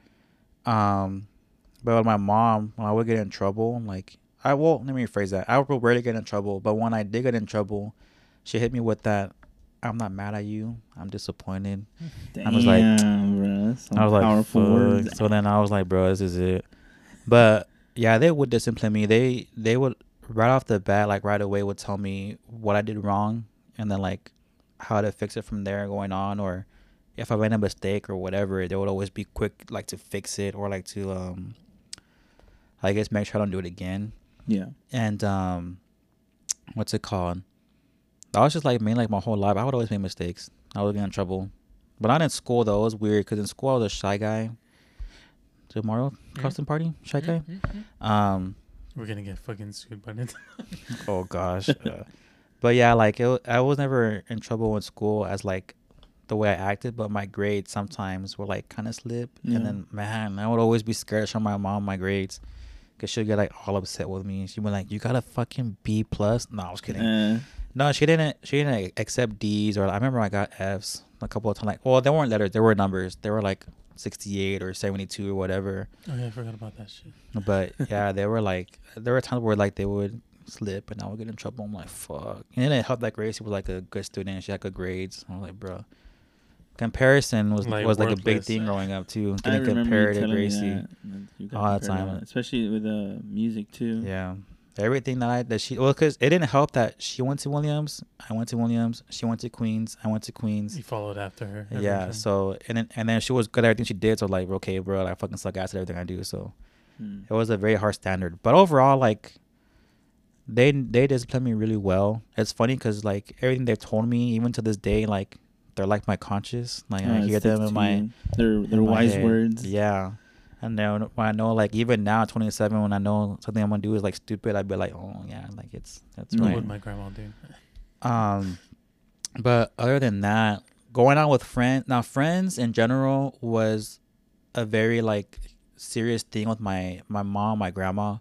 Um, but with my mom, when I would get in trouble, like I will. Let me rephrase that. I would rarely get in trouble, but when I did get in trouble, she hit me with that. I'm not mad at you. I'm disappointed. Damn, I was like- bro, that's some I was like, powerful fuck. words. So then I was like, bro, this is it. But yeah, they would discipline me. They they would right off the bat, like right away, would tell me what I did wrong, and then like how to fix it from there going on, or if I made a mistake or whatever, they would always be quick like to fix it or like to um I guess make sure I don't do it again. Yeah. And um what's it called? I was just like me like my whole life. I would always make mistakes. I would get in trouble. But not in school though. It was weird because in school I was a shy guy. The Mario Mm-hmm. costume party? Shy guy? Mm-hmm. Um We're gonna get fucking sued by Nintendo. oh gosh. uh, but yeah, like it, I was never in trouble in school as like the way I acted, but my grades sometimes were like kind of slip. Yeah. And then man, I would always be scared to show my mom my grades because she'd get like all upset with me. She'd be like, "You got a fucking B plus?" No, I was kidding. Uh, No, she didn't. She didn't accept D's, or I remember I got F's a couple of times. Like, well, they weren't letters; they were numbers. They were like sixty-eight or seventy-two or whatever. Oh yeah, I forgot about that shit. But yeah, they were like, there were times where like they would slip and I would get in trouble. I'm like, fuck. And then it helped that Gracie was like a good student. She had good grades. I was like, bro. Comparison was Like, was like a big worthless. thing growing up too. I Getting remember you compared to telling me Gracie. that, that you got all the compared a time. lot, especially with uh, music too. Yeah. Everything that I that she well, cause it didn't help that she went to Williams, I went to Williams, she went to Queens, I went to Queens. You followed after her. Yeah. everything. So and then and then she was good at everything she did. So like, okay, bro, like, I fucking suck ass at everything I do. So Hmm. it was a very hard standard. But overall, like, they they disciplined me really well. It's funny because like everything they've told me, even to this day, like they're like my conscious. Like Uh, I it hear them sticks in to my you. They're they're in my wise head. words. Yeah. And then when I know, like, even now, twenty-seven, when I know something I'm gonna do is like stupid, I'd be like, oh yeah, like it's that's Mm. What right. would my grandma do? Um, but other than that, going out with friends, now friends in general was a very like serious thing with my my mom, my grandma.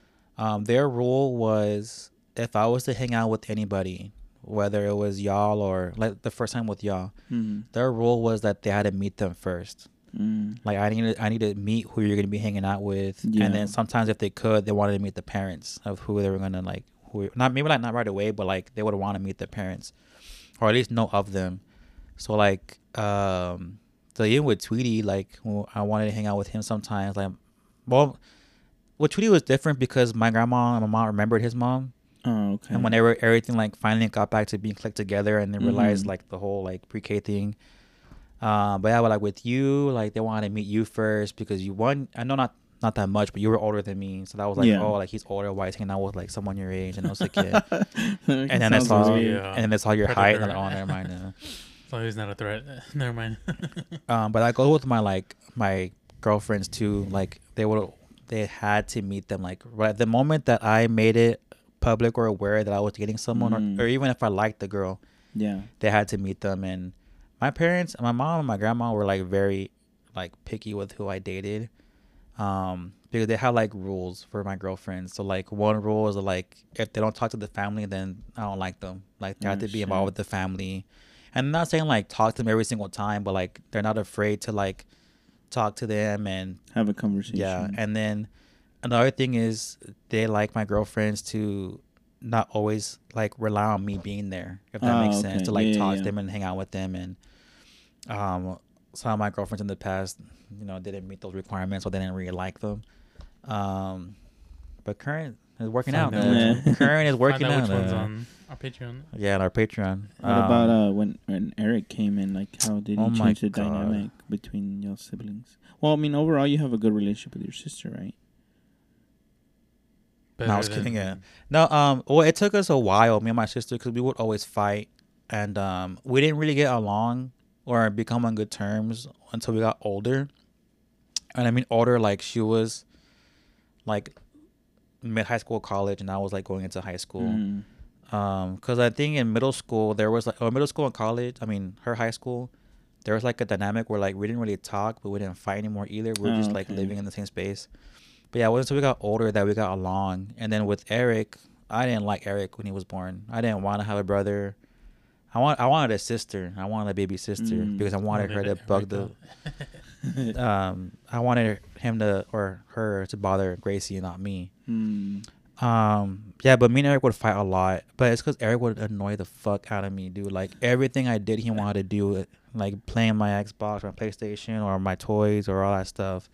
Um, their rule was if I was to hang out with anybody, whether it was y'all or like the first time with y'all, Hmm. their rule was that they had to meet them first. Mm. Like I need to, I need to meet who you're gonna be hanging out with, Yeah. and then sometimes if they could, they wanted to meet the parents of who they were gonna like. Who not maybe like not right away, but like they would want to meet the parents, or at least know of them. So like, um, so even with Tweety, like when I wanted to hang out with him sometimes. Like, well, with Tweety was different because my grandma and my mom remembered his mom, Oh, okay. and whenever everything like finally got back to being clicked together, and they realized Mhm. like the whole like pre-K thing. Um, but yeah, but like with you, like they wanted to meet you first because you won. I know not not that much, but you were older than me, so that was like, Yeah. oh, like he's older, why is he hanging out with like someone your age? And I was like, kid. and And then I saw, weird. and then they saw your height, and I'm like, Predator. oh, never mind. uh. As long as he's not a threat. Never mind. Um, but I go with my like my girlfriends too. Like they would, they had to meet them. Like right at the moment that I made it public or aware that I was dating someone, Mm. or, or even if I liked the girl, Yeah. they had to meet them. And my parents, my mom and my grandma were like very like picky with who I dated, um, because they have like rules for my girlfriends. So like one rule is like if they don't talk to the family, then I don't like them. Like they have Oh, to be shit. involved with the family. And I'm not saying like talk to them every single time, but like they're not afraid to like talk to them. And Have a conversation. yeah, and then another thing is they like my girlfriends to not always like rely on me being there, if that Oh, makes okay. sense, to like Yeah, yeah, talk yeah. to them and hang out with them. And um some of my girlfriends in the past, you know, didn't meet those requirements, or they didn't really like them. Um but current is working Find out. out which man. Current is working Find out out. which one's uh, on our Patreon. yeah, on our Patreon. What Um, about uh when when Eric came in? Like, how did he Oh my change the God. dynamic between your siblings? Well, I mean, overall, you have a good relationship with your sister, right? No, I was Better kidding, than- yeah. No, um, well, it took us a while, me and my sister, because we would always fight, and um, we didn't really get along or become on good terms until we got older. And I mean older, like she was like mid high school, college, and I was like going into high school. Mm. Um, because I think in middle school there was like, or middle school and college, I mean her high school, there was like a dynamic where like we didn't really talk, but we didn't fight anymore either. We were Oh, just like okay. living in the same space. But yeah, it wasn't until we got older that we got along. And then with Eric, I didn't like Eric when he was born. I didn't want to have a brother. I want I wanted a sister. I wanted a baby sister Mm. because I wanted her to Eric bug the. Um, I wanted him to or her to bother Gracie and not me. Hmm. Um, yeah, but me and Eric would fight a lot. But it's because Eric would annoy the fuck out of me, dude. Like everything I did, he wanted to do it, like playing my Xbox or my PlayStation or my toys or all that stuff.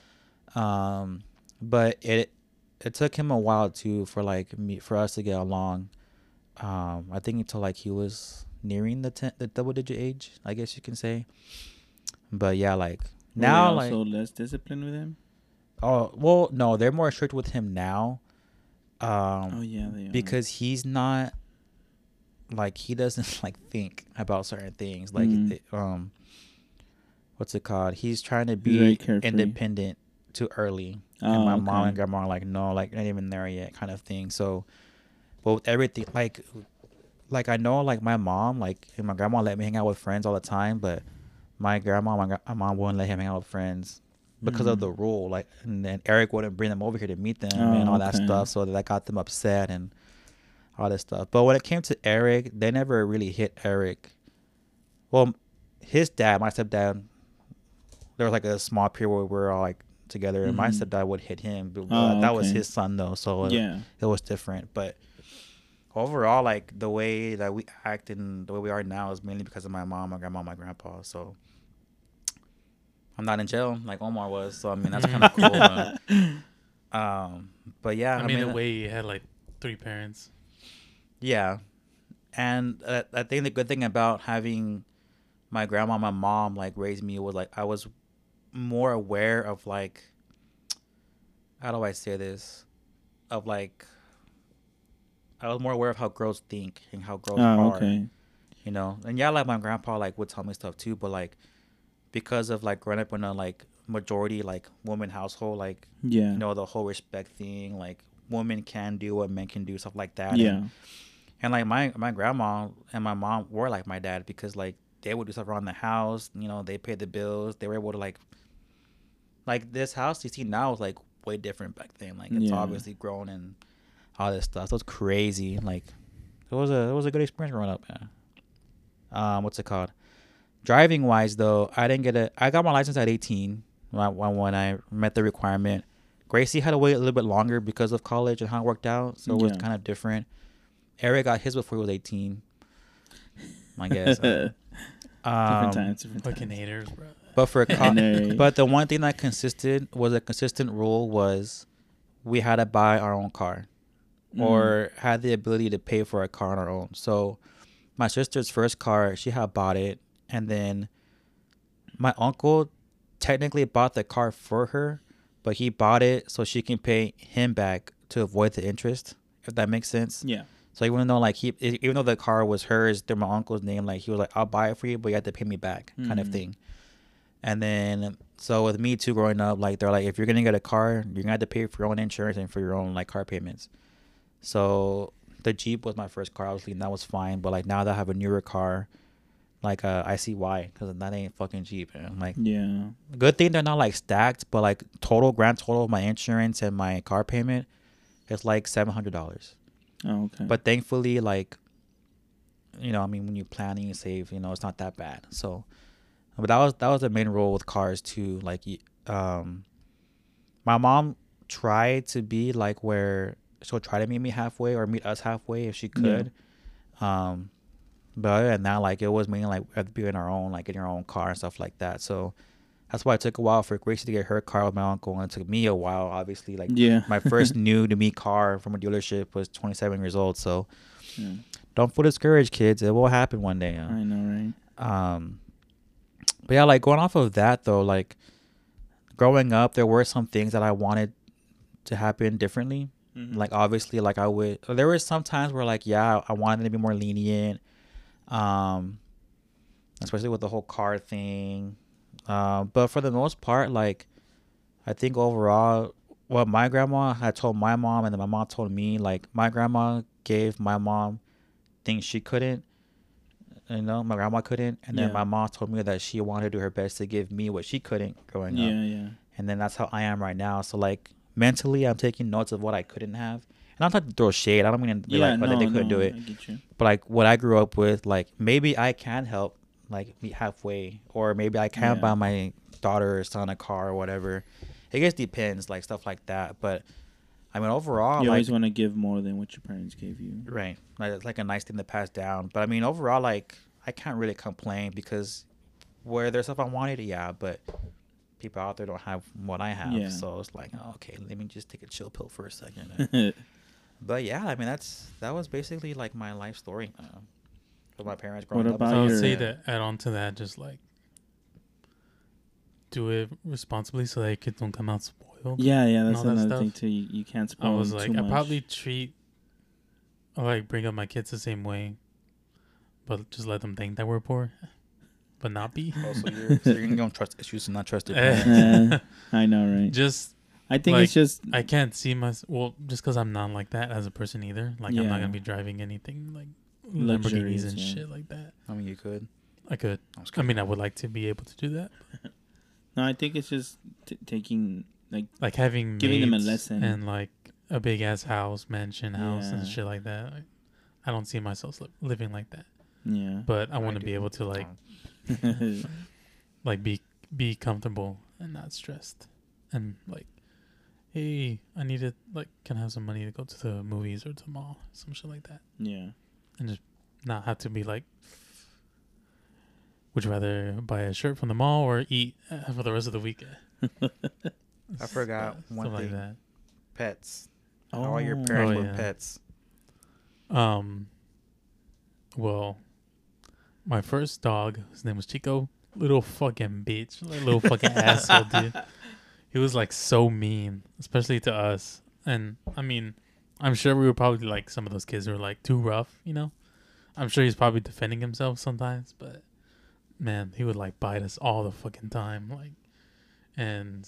Um, but it it took him a while too for like me for us to get along. Um, I think until like he was nearing the ten, the double digit age, I guess you can say. But yeah, like Were now, they like also less disciplined with him. oh well, no, they're more strict with him now. Um, Oh yeah, they are. because he's not like he doesn't like think about certain things. Like Mm. it, um, what's it called? He's trying to He's very be carefree. independent too early. Oh, And my mom okay. and grandma are like, no, like not even there yet, kind of thing. So, but with everything, like, like I know, like my mom, like and my grandma let me hang out with friends all the time, but my grandma, my, gra- my mom wouldn't let him hang out with friends because of Mm. the rule. Like, and then Eric wouldn't bring them over here to meet them Oh, and all that okay. stuff. So that got them upset and all this stuff. But when it came to Eric, they never really hit Eric. Well, his dad, my stepdad, there was like a small period where we were all like together, and my Mhm. stepdad would hit him. But Oh, that was okay. his son though, so it, Yeah. it was different. But overall, like the way that we act and the way we are now is mainly because of my mom, my grandma, my grandpa. So I'm not in jail like Omar was. So I mean that's kind of cool. uh, um, but yeah, I mean, the way he had like three parents. yeah, and uh, I think the good thing about having my grandma, my mom, like raised me was like I was more aware of like how do I say this of like I was more aware of how girls think and how girls Oh, are, okay. you know. And yeah, like my grandpa like would tell me stuff too, but like because of like growing up in a like majority like woman household, like Yeah. you know the whole respect thing, like women can do what men can do, stuff like that. Yeah. And, and like my my grandma and my mom were like my dad because like they would do stuff around the house, you know, they paid the bills, they were able to like like this house you see now is like way different back then. Like it's Yeah. obviously grown and all this stuff. So it's crazy. Like it was a it was a good experience growing up, man. Um, what's it called? Driving wise though, I didn't get a I got my license at eighteen when I, when I met the requirement. Gracie had to wait a little bit longer because of college and how it worked out, so it was Yeah. kind of different. Eric got his before he was eighteen. I guess. Uh, um, different times. Different Fucking times. haters, bro. But for co- Hey. but the one thing that consisted was a consistent rule was we had to buy our own car Mm. or had the ability to pay for a car on our own. So my sister's first car, she had bought it, and then my uncle technically bought the car for her, but he bought it so she can pay him back to avoid the interest, if that makes sense. Yeah. So even though like he, even though the car was hers through my uncle's name, like he was like, "I'll buy it for you, but you have to pay me back," kind of Mhm. thing. And then so with me too, growing up, like they're like, if you're gonna get a car, you're gonna have to pay for your own insurance and for your own like car payments. So the Jeep was my first car, obviously, and that was fine. But like now that I have a newer car, like uh, I see why, because that ain't fucking Jeep, man. Like Yeah. good thing they're not like stacked, but like total grand total of my insurance and my car payment, it's like seven hundred dollars. Oh, okay. But thankfully, like, you know, I mean, when you plan and you save, you know, it's not that bad. So, but that was that was the main role with cars too. Like, y- um, my mom tried to be like where she'll try to meet me halfway or meet us halfway if she could. Um, but other than that, like, it was mainly like we have to be in our own, like, getting our own car and stuff like that. So that's why it took a while for Gracie to get her car with my uncle, and it took me a while, obviously. Like, yeah. my first new to me car from a dealership was twenty-seven years old. So Yeah. don't feel discouraged, kids. It will happen one day. uh. I know, right? Um, but yeah, like going off of that though, like growing up, there were some things that I wanted to happen differently. Mhm. Like obviously, like I would. There were some times where like yeah, I wanted to be more lenient. Um, especially with the whole car thing. Um, but for the most part, like I think overall, what my grandma had told my mom, and then my mom told me, like my grandma gave my mom things she couldn't. You know, my grandma couldn't, and then Yeah. my mom told me that she wanted to do her best to give me what she couldn't growing yeah, up, yeah. and then that's how I am right now. So like mentally, I'm taking notes of what I couldn't have, and I'm not to throw shade. I don't mean to be Yeah, like, oh, no, they couldn't no, do it, I get you. but like what I grew up with, like maybe I can help, like meet halfway, or maybe I can Yeah. buy my daughter or son a car or whatever. It just depends, like stuff like that. But I mean, overall, You like always want to give more than what your parents gave you. right, like it's like a nice thing to pass down. But I mean, overall, like I can't really complain because where there's stuff I wanted, yeah, but people out there don't have what I have, Yeah. so it's like, oh, okay, let me just take a chill pill for a second. But yeah, I mean, that's that was basically like my life story. Uh, with my parents What growing up. about So I would your- say to add on to that, just like do it responsibly so that kids don't come out spoiled. Yeah, yeah, that's all that another stuff. thing too. You, you can't spoil I was them like, too I much. probably treat, or like bring up my kids the same way, but just let them think that we're poor, but not be. Oh, so you're, so you're gonna trust issues and not trust your parents. Yeah, I know, right? Just I think like, it's just I can't see my well, just because I'm not like that as a person either. Like I'm Yeah. not gonna be driving anything like Luxurious, Lamborghinis and yeah. shit like that. I mean, you could. I could. I, was I kidding. mean, I would like to be able to do that. no. I think it's just t- taking like Like having Giving them a maids lesson. and like a big ass house, mansion house, and Yeah. shit like that. Like, I don't see myself li- living like that. yeah. But I I want to be do. able to like Oh. like be be comfortable and not stressed, and like, hey, I need to like can I have some money to go to the movies or to the mall, some shit like that, yeah. and just not have to be like, would you rather buy a shirt from the mall or eat uh, for the rest of the weekend? I forgot Stuff one like thing. that. Pets. How are your Oh. parents Oh, with yeah. pets? Um, well, my first dog, his name was Chico. Little fucking bitch, like, little fucking asshole, dude. He was like so mean, especially to us. And I mean, I'm sure we were probably like some of those kids who were like too rough, you know. I'm sure he's probably defending himself sometimes, but man, he would like bite us all the fucking time, like. And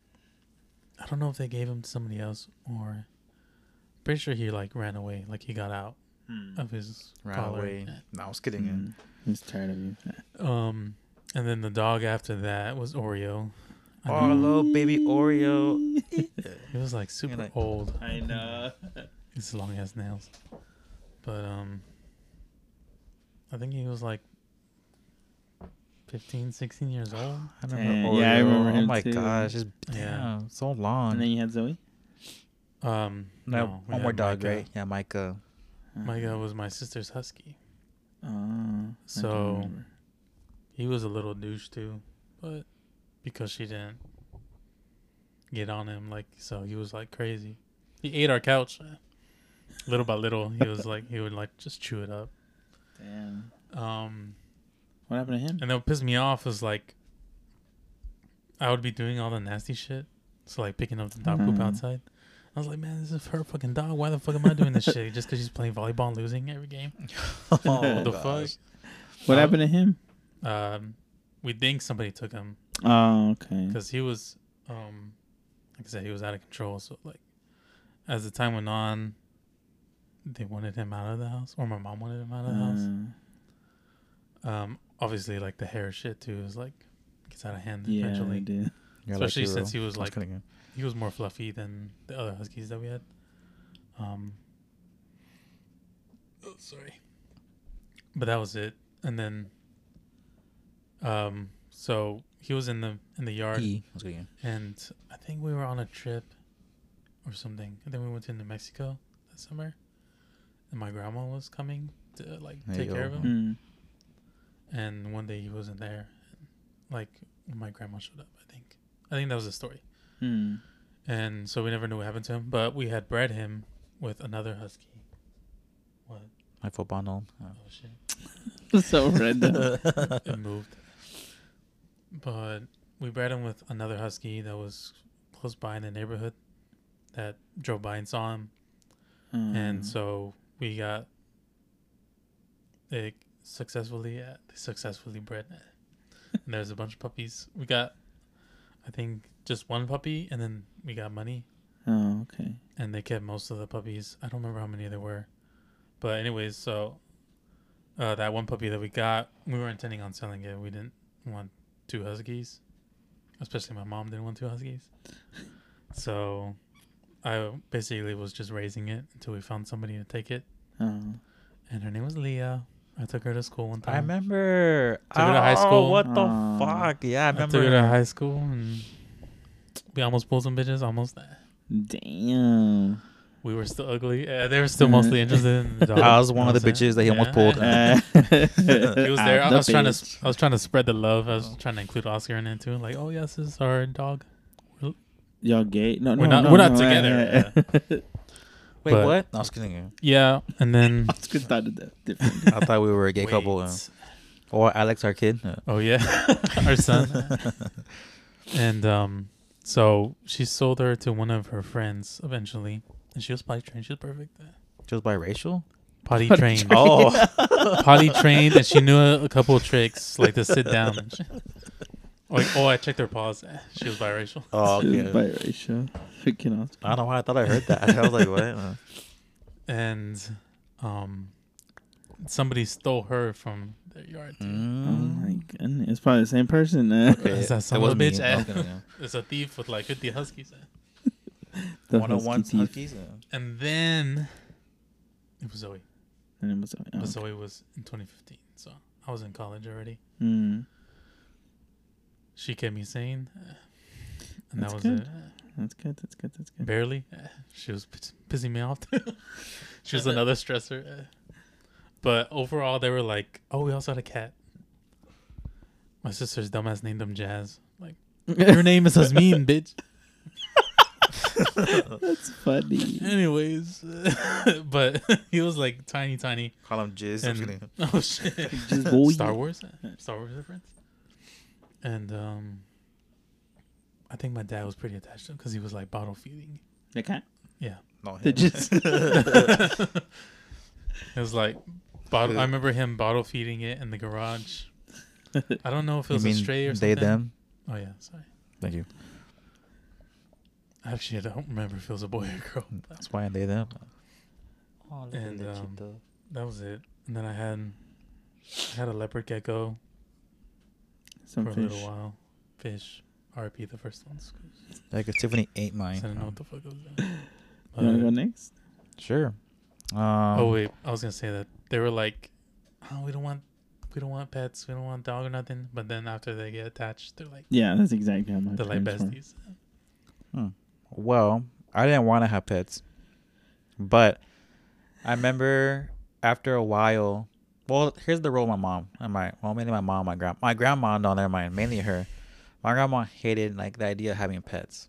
I don't know if they gave him to somebody else or. Pretty sure he like ran away, like he got out of his Ran collar. away. No, I was kidding. Mm. He's tired of you. Um, and then the dog after that was Oreo. I Oh, know, little baby Oreo. he was like super like- old. I know. His long ass nails. But um, I think he was like fifteen, sixteen years old. I Dang, remember Oreo. yeah, I remember Oh him my too. gosh, just Yeah. damn, so long. And then you had Zoe. Um, no, no, we one more had dog, Micah. right? Yeah, Micah. Micah was my sister's husky. Oh, I don't So- remember. He was a little douche too, but because she didn't get on him, like, so he was like crazy. He ate our couch. uh, Little by little, he was like, he would like just chew it up. Damn. Um, What happened to him? and then what pissed me off is like, I would be doing all the nasty shit. So like picking up the dog poop Mhm. outside. I was like, man, this is her fucking dog. Why the fuck am I doing this shit? Just because she's playing volleyball and losing every game? Oh, the gosh. fuck? What Um, happened to him? Um, we think somebody took him Oh, okay. because he was, um, like I said, he was out of control. So like, as the time went on, they wanted him out of the house, or my mom wanted him out of the house. Uh, Um, obviously, like the hair shit too is like gets out of hand yeah, eventually. I did. You're Especially like, since hero. he was I like, kidding. he was more fluffy than the other huskies that we had. Um, oh, sorry, but that was it. And then, um, so he was in the in the yard, E. I was kidding. and I think we were on a trip or something. And then we went to New Mexico that summer, and my grandma was coming to like There take you care go. of him. Mm. And one day he wasn't there, like when my grandma showed up. I think I think that was the story. Mm. And so we never knew what happened to him, but we had bred him with another husky. What? My football no. Oh shit! So random. It moved. But we bred him with another husky that was close by in the neighborhood that drove by and saw him. Mm. And so we got it successfully uh, successfully bred. And there's a bunch of puppies. We got, I think, just one puppy, and then we got money, Oh, okay. and they kept most of the puppies. I don't remember how many there were, but anyways, so uh, that one puppy that we got, we were intending on selling it. We didn't want two huskies, especially my mom didn't want two huskies. So I basically was just raising it until we found somebody to take it. Oh. And her name was Leah. I took her to school one time. I remember. Took her to high Oh, school. What the Aw. fuck? Yeah, I I remember. took her to high school, and we almost pulled some bitches. Almost. Damn. We were still ugly. Uh, they were still mostly interested in the dog. I was one of the You know what I'm bitches that he almost pulled. saying? Uh, He was there. I the was trying to. bitch. I was trying to spread the love. I was trying to include Oscar in it too. Like, oh yes, this is our dog. Y'all gay? No, We're no, not- no, we're not no, together. uh, Wait, But- what? No, I was kidding. Yeah, and then I was good thought of that differently. I thought we were a gay couple. Uh, Wait. or Alex, our kid. Uh, Oh yeah, our son. And um, so she sold her to one of her friends eventually, and she was potty trained. She was perfect. She was biracial. Potty Potty trained. Oh, Potty trained, and she knew a, a couple of tricks like to sit down. And shit. Like, oh, I checked her paws. Eh, She was biracial. oh, She was okay. biracial. Freaking awesome. I don't know why I thought I heard that. I was like, what? Uh, And um, somebody stole her from their yard. Too. Oh mm. my goodness. It's probably the same person. Uh, Okay, Is that it son was of a me. bitch? I was Eh. kidding, There's a thief with like fifty huskies. Eh. the yeah. one oh one husky teeth. Huskies. uh, And then it was Zoe. And it was, oh, But okay. Zoe was in twenty fifteen, so I was in college already. Mm, She kept me sane, eh, and That's that was good. it. Eh, that's good. That's good. That's good. Barely. Eh, She was piss- pissing me off. Too. She was another stressor. eh. But overall, they were like, "Oh, we also had a cat." My sister's dumbass named him Jazz. Like, your name is Asmin, bitch. That's funny. Anyways, but he was like tiny, tiny. Call him Jizz. I'm kidding. And, oh shit! Just boy. Star Wars, Star Wars reference. And um, I think my dad was pretty attached to him because he was like bottle feeding. The cat? Yeah, No, They him. just it was like bottle. I remember him bottle feeding it in the garage. I don't know if it You was a mean stray or they something. them? Oh yeah, sorry. Thank you. Actually, I don't remember if it was a boy or girl. but That's why they them. Oh, And, um, that was it. And then I had I had a leopard gecko some for a fish. little while. Fish. R I P the first ones. 'cause Like if Tiffany ate I mine. didn't know um, what the fuck I was doing. You want to Uh, go next? Sure. Um, oh wait, I was gonna say that they were like, "Oh, we don't want, we don't want pets, we don't want dog or nothing." But then after they get attached, they're like, Yeah, that's exactly how my they're like parents were. besties. Well, I didn't want to have pets, but I remember after a while. Well, here's the role of my mom and my well, mainly my mom, my grand, my grandma. No, never mind, mainly her. My grandma hated like the idea of having pets,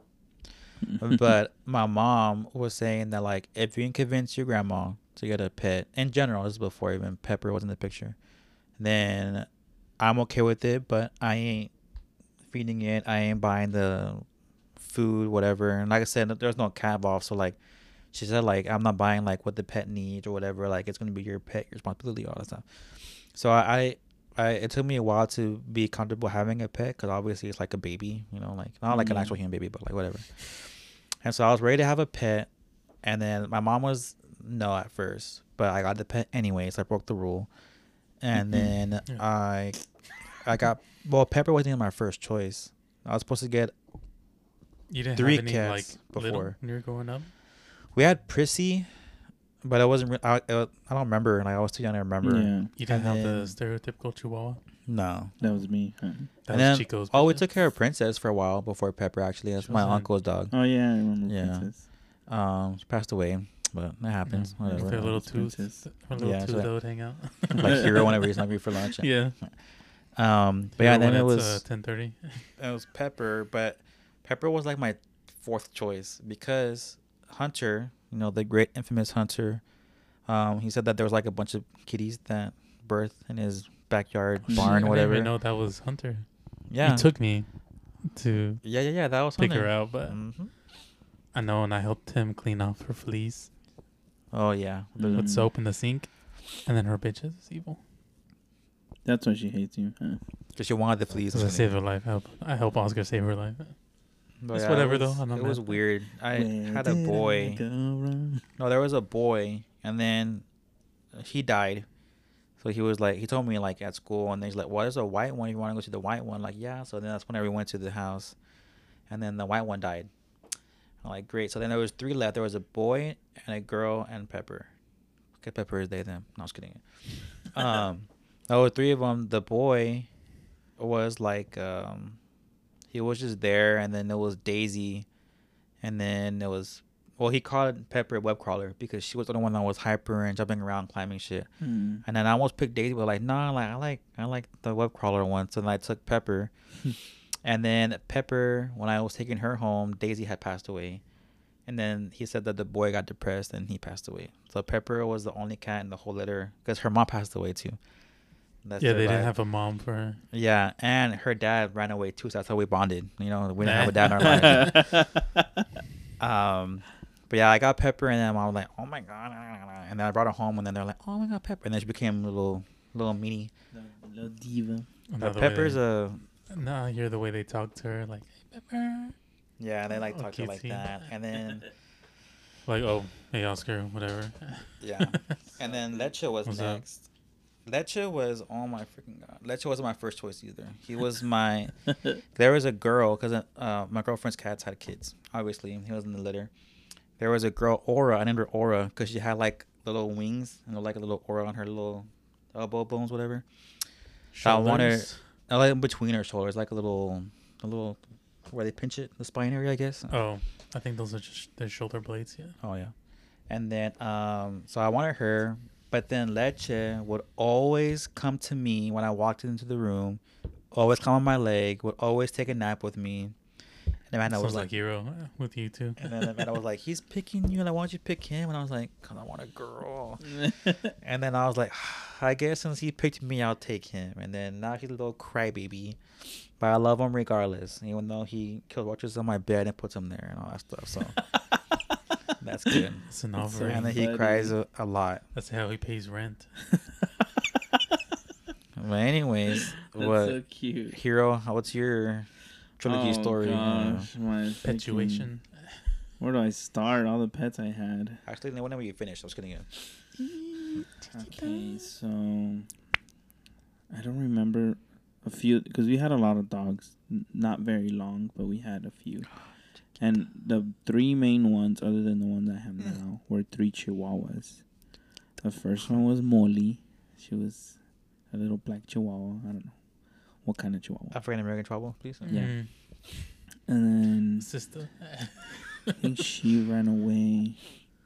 but my mom was saying that like if you can convince your grandma to get a pet in general, this is before even Pepper was in the picture, then I'm okay with it. But I ain't feeding it. I ain't buying the food, whatever. And like I said, there's no cat involved, so like she said, like I'm not buying like what the pet needs or whatever. Like it's gonna be your pet, your responsibility, all that stuff. So I, I, I it took me a while to be comfortable having a pet because obviously it's like a baby, you know, like not like an Yeah. actual human baby, but like whatever. And so I was ready to have a pet, and then my mom was no at first, but I got the pet anyways. I broke the rule, and Mhm. then Yeah. I, I got well. Pepper wasn't even my first choice. I was supposed to get. You didn't Three have any cats like little before. when you were growing up. We had Prissy, but I wasn't. Re- I, I I don't remember, and I was too young to remember. Yeah, You didn't And have then- the stereotypical Chihuahua. No. that was me. Huh? That And was then- Chico's. Oh, we bitch. took care of Princess for a while before Pepper. Actually, that's She my wasn't- uncle's dog. Oh yeah, I remember. Yeah. Princess. Um, she passed away, but that happens. Yeah, with Whatever. their little It's tooth, Princess. her little Yeah, tooth so like- that would hang out. Like Hero whenever he's hungry for lunch. yeah. Um, but yeah, then it was uh, ten thirty. it was Pepper, but Pepper was like my fourth choice because Hunter, you know, the great infamous Hunter, um, he said that there was like a bunch of kitties that birthed in his backyard Shit, barn, I didn't whatever. even know that was Hunter. Yeah, He took me to yeah, yeah, yeah. That was pick Hunter. her out, but Mhm. I know, and I helped him clean off her fleas Oh yeah, The- Mm. with soap in the sink, and then her bitches is evil. That's why she hates you. Huh? because she wanted the fleas. Because I saved her life. I help, I help Oscar save her life. But It's yeah, whatever it was, though, I'm not It was mad. weird. I Where had a did I boy. go wrong? No, there was a boy, and then he died. So he was like, he told me like at school, and then he's like, "Well, there's a white one. You want to go to the white one?" Like, yeah. So then that's whenever we went to the house, and then the white one died. I'm like, great. So then there was three left. There was a boy and a girl and Pepper. Okay, Pepper is they them. No, I was kidding. Um, there were three of them. The boy was like, um, he was just there, and then there was Daisy, and then there was. Well, he called Pepper a web crawler because she was the one that was hyper and jumping around, climbing shit. Hmm. And then I almost picked Daisy, but like, nah, like I like I like the web crawler one. So then I took Pepper, and then Pepper, when I was taking her home, Daisy had passed away, And then he said that the boy got depressed and he passed away. So Pepper was the only cat in the whole litter because her mom passed away too. That Yeah, they didn't survived. have a mom for her. Yeah, and her dad ran away too, so that's how we bonded. You know, we didn't have a dad in our life. Um, but yeah, I got Pepper, and then I was like, "Oh my god!" And then I brought her home, and then they're like, "Oh my god, Pepper!" And then she became a little, little mini. Little diva. But Pepper's they, a no, I hear the way they talk to her, like, hey, Pepper. yeah, they like Oh, talk to her like cutesy. that, and then Like, oh, hey, Oscar, whatever. yeah, and then Leche was What's up? next. Leche was oh my freaking god. Leche wasn't my first choice either. He was my. There was a girl because uh, my girlfriend's cats had kids. Obviously, he was in the litter. There was a girl, Aura. I named her Aura because she had like little wings and like a little aura on her little elbow bones, whatever. So I wanted, Shoulders? I like in between her shoulders, like a little, a little where they pinch it, the spine area, I guess. Oh, I think those are just their shoulder blades, yeah. Oh yeah, and then um, so I wanted her, but then Leche would always come to me when I walked into the room, always come on my leg, would always take a nap with me. And Amanda Sounds was like like, Hero uh, with you too. and then Amanda was like, he's picking you, and I want you to pick him, and I was like, cause I want a girl. And then I was like, I guess since he picked me, I'll take him. And then now he's a little crybaby, but I love him regardless, even though he kills roaches on my bed and puts them there and all that stuff. So that's good. It's an That's offering. And then he Buddy. cries a, a lot. That's how he pays rent. But anyways, That's what so cute. Hero? What's your trilogy Oh, story? Uh, gosh, my freaking- Perpetuation. Where do I start? All the pets I had. actually, whenever you finish, I was kidding you. Okay, so I don't remember a few because we had a lot of dogs. N- Not very long, but we had a few. And the three main ones, other than the one that I have now, were three Chihuahuas. The first one was Molly. She was a little black Chihuahua. I don't know what kind of Chihuahua. African American trouble, please. Yeah. Mm. And then Sister. I think she ran away.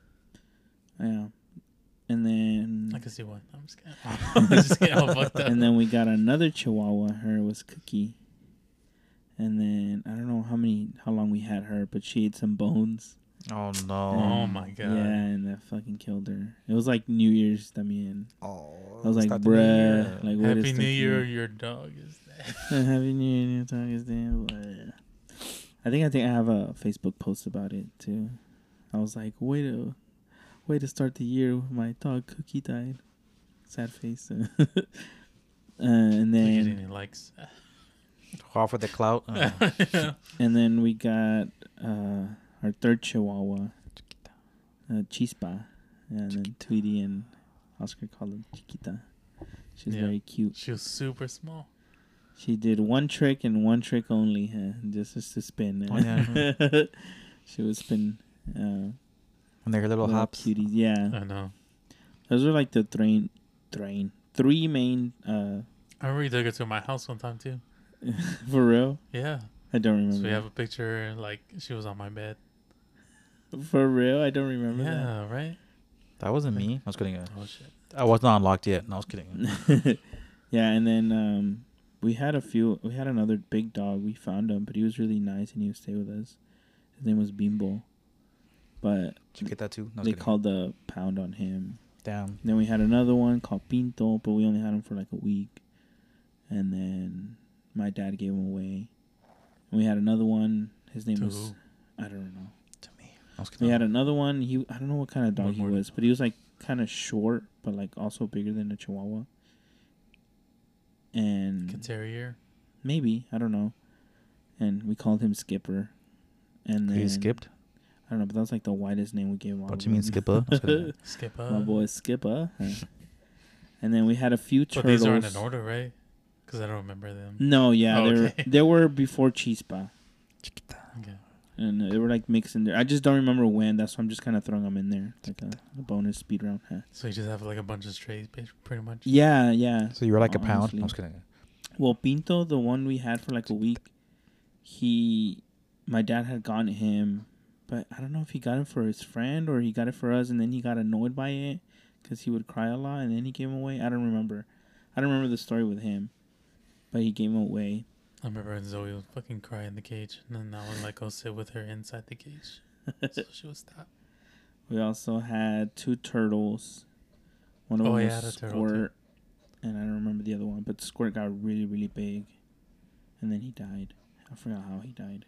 Yeah. And then I can see one. I'm just kidding. I'm just getting all fucked up. and then we got another Chihuahua. Her was Cookie. And then I don't know how many, how long we had her, but she ate some bones. Oh Oh no. my god. Yeah, and that fucking killed her. It was like New Year's, I mean. Oh. I was like, start the new year. bruh. Like, wait a Happy New Year, second. your dog is dead. Happy New Year, New Talk is there. I think I think I have a Facebook post about it too. I was like, way to, way to start the year with my dog Cookie died. Sad face. uh, and Look at then any likes. All for the clout. Uh, and then we got uh, our third Chihuahua, uh, Chispa, and then Tweety and Oscar called her Chiquita. She's Yeah. very cute. She was super small. She did one trick and one trick only, huh? just just to spin. Oh, yeah. She would spin. Uh, and their little hops. cuties. Yeah, I know. those are like the train, train, three main. Uh, I remember you took her to my house one time too. for real, Yeah. I don't remember. So we have a picture like she was on my bed. for real, I don't remember Yeah, right? That wasn't me. I was kidding. You. Oh shit. I was not unlocked yet. No, I was kidding. You. that. Yeah, and then um, we had a few. We had another big dog. We found him, but he was really nice and he would stay with us. His name was Bimbo, but Did you get that too? No, I was they kidding. called the pound on him. Damn. Then we had another one called Pinto, but we only had him for like a week. And then my dad gave him away. And we had another one. His name To was who? I don't know. To me. I was kidding. We had another one. He I don't know what kind of dog One he more. was, but he was like kind of short, but like also bigger than a Chihuahua. And Like a terrier. maybe I don't know. And we called him Skipper. And then He skipped. I don't know, but that was like the widest name we gave him. all What of you mean, them. Skipper? I was kidding. Skip My up. boy Skipper. And then we had a few But turtles. these aren't in order, right? Because I don't remember them. No, yeah, Oh, they were okay. they were before Chispa, Okay. and they were like mixed in there. I just don't remember when. That's why I'm just kind of throwing them in there, like a, a bonus speed round. Huh? So you just have like a bunch of strays, ba- pretty much. Yeah, yeah. So you were like a pound? Honestly. I was kidding. Well, Pinto, the one we had for like a week, he, my dad had gotten him, but I don't know if he got it for his friend or he got it for us, and then he got annoyed by it because he would cry a lot, and then he gave him away. I don't remember. I don't remember the story with him, but he gave him away. I remember when Zoe would fucking cry in the cage, and then I would like go sit with her inside the cage. so she would stop. We also had two turtles. One of Oh, them yeah, was the turtle, too. Squirt, and I don't remember the other one. But Squirt got really, really big, and then he died. I forgot how he died.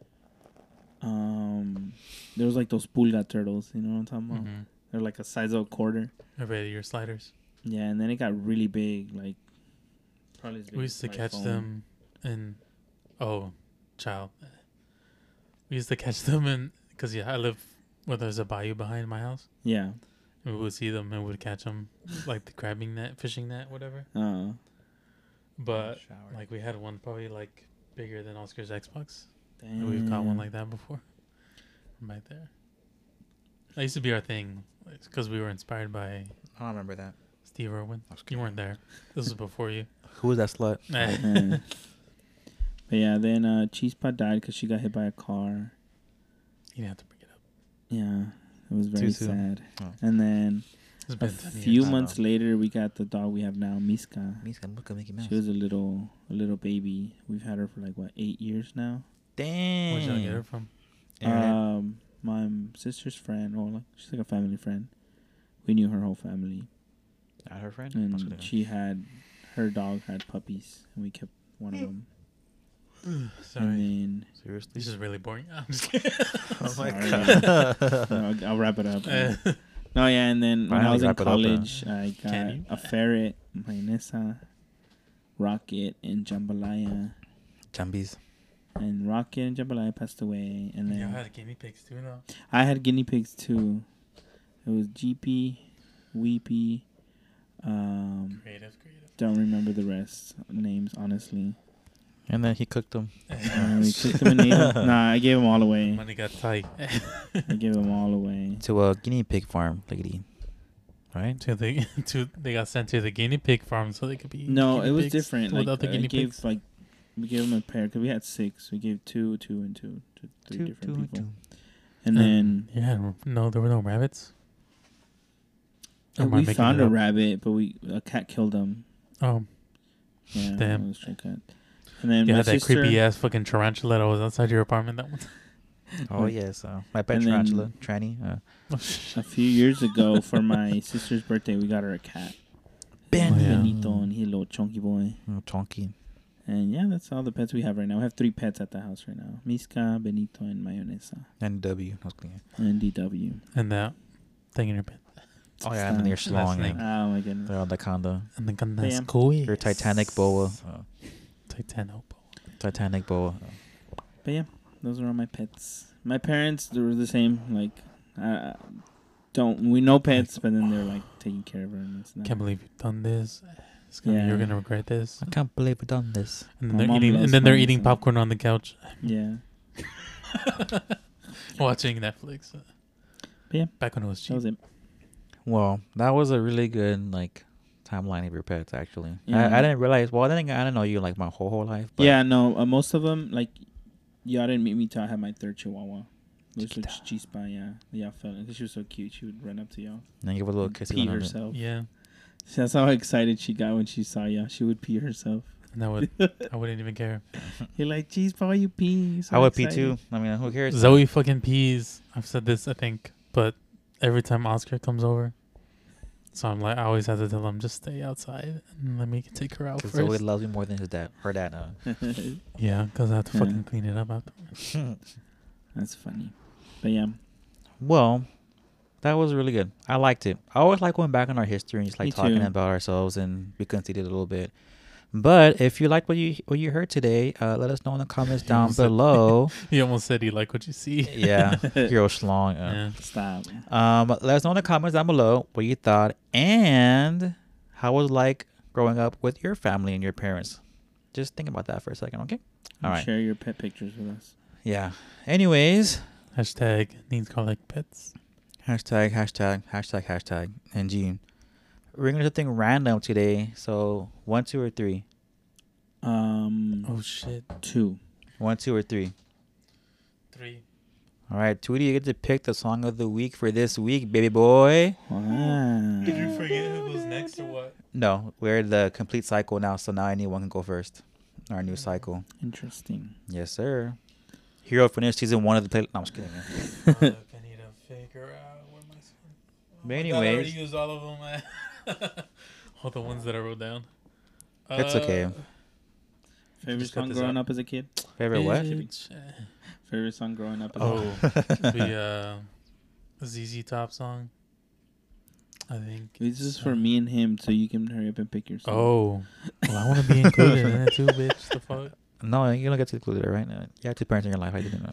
Um, there was like those pulga turtles. You know what I'm talking about? Mm-hmm. They're like a size of a quarter. Everybody, your sliders. Yeah, and then it got really big, like probably. As big We as used to my catch phone. them in, oh, child. We used to catch them in, because yeah, I live where there's a bayou behind my house. Yeah. And we would see them and would catch them, like the crabbing net, fishing net, whatever. Uh. But Shower. like we had one probably like bigger than Oscar's Xbox. Damn. And we've got one like that before. Right there. That used to be our thing, because we were inspired by I don't remember that. Steve Irwin. That's You weren't there. This was before you. Who was that slut? Uh, but yeah, then uh, Chispa died because she got hit by a car. You didn't have to bring it up. Yeah, it was very Too soon. sad. Oh. And then It's a been ten few years. I months know. later, we got the dog we have now, Miska. Miska, look at Mickey Mouse. She was a little, a little baby. We've had her for like what, eight years now. Damn. Where'd y'all get her from? Internet. Um, my m- sister's friend, or like she's like a family friend. We knew her whole family, Not her friend? and Possibly. she had her dog had puppies, and we kept one of them. Sorry. And then Seriously? This is really boring. I'm just kidding. Oh my Sorry. god. I'll, I'll wrap it up. Uh, No, yeah, and then when I Finally was in wrap it up, uh, college, I got Can you? a ferret, Mayanesa, Rocket, and Jambalaya. Jumbies. And Rocket and Jambalaya passed away, and then Y'all had guinea pigs too, though. I had guinea pigs too. It was G P, Weepy. Um, Creative, creative. don't remember the rest names honestly. And then he cooked them. Uh, we took them and ate them. Nah, I gave them all away. Money got tight. I gave them all away. To a guinea pig farm, lady. Right? to the to they got sent to the guinea pig farm so they could be. No, guinea it was pigs different. Like, without the I guinea gave pigs. like we gave them a pair because we had six. We gave two, two, and two to three Two, different two, people. two. And then yeah, no, there were no rabbits. Or uh, am I we making found it a up? rabbit, but we a cat killed them. Oh, Yeah, Damn. it was a stray cat. And then you my had that sister, creepy ass fucking tarantula that was outside your apartment. That one. Oh, yes. Uh, my pet And then- tarantula, Tranny. Uh, a few years ago for my sister's birthday, we got her a cat. Ben- Oh, yeah. Benito, and he's a little chunky boy. oh, chonky. And yeah, that's all the pets we have right now. We have three pets at the house right now: Miska, Benito, and Mayonesa, And W. I was clean. and D W. And that thing in your bed. Oh, yeah. And then your That's schlong. snake. And Oh my goodness. they're on the condo. And then got Bam. nice cool. Your Titanic boa. Uh, Titanic. Titanic boa. But yeah, those are all my pets. My parents, they were the same. Like, uh, don't we know pets, but then they're like taking care of her. And it's not. Can't believe you've done this. It's gonna, Yeah. You're gonna regret this. I can't believe we've done this. And My then they're mom eating. loves And then they're mine, eating so- popcorn on the couch, Yeah. watching Netflix. But yeah, Back when it was that cheap. was it. Well, that was a really good, like, timeline of your pets, actually. Yeah. I, I didn't realize, well, I didn't, I didn't know you, like, my whole, whole life. But Yeah, no, uh, most of them, like, y'all didn't meet me till I had my third Chihuahua. Which was Chiquita. Chispa, yeah. Yeah, I felt it. She was so cute. She would run up to y'all. And give a little and kiss. pee on it. herself. Yeah, So that's how excited she got when she saw y'all. She would pee herself. and I would. I wouldn't even care. You're like, Chispa, why you pee? You're so I would pee excited." too. I mean, who cares? Zoe fucking pees. I've said this, I think, but every time Oscar comes over, so I'm like, I always have to tell him just stay outside and let me take her out Because first. Zoe loves me more than his dad. Her dad. Uh. Yeah, because I have to Yeah. fucking clean it up after. That's funny. But yeah. Well, that was really good. I liked it. I always like going back on our history and just like Me talking too. about ourselves and be conceited a little bit. But if you liked what you what you heard today, uh, let us know in the comments You down almost said- below. He almost said he liked what you see. Yeah, hero schlong. Uh. Yeah. Stop. Um, let us know in the comments down below what you thought and how it was like growing up with your family and your parents. Just think about that for a second, okay? All right. Share your pet pictures with us. Yeah. Anyways, Hashtag needs garlic pets. hashtag, hashtag, hashtag, hashtag, and Gene. We're going to do something random today. So, one, two, or three? Um, Oh shit. two. One, two, or three? Three. All right, Tweety, you get to pick the song of the week for this week, baby boy. Wow. Did you forget who goes next or what? No, we're the complete cycle now, so now anyone can go first. Our new cycle. Interesting. Yes, sir. Hero finished season one of the play. No, I'm just kidding. Man. Fuck, I need to figure out where my. Oh But my God, I already anyways. used all of them, man. All the ones that I wrote down. It's Uh, okay. Favorite Just cut song this growing out. up as a kid? Favorite what? bitch. Favorite song growing up as Oh, a kid? the uh, Z Z Top song. I think. This is for me and him, so you can hurry up and pick your song. Oh, well, I want to be included in it too, bitch. The fuck. No, you don't get to include it, right? You have two parents in your life. I didn't know.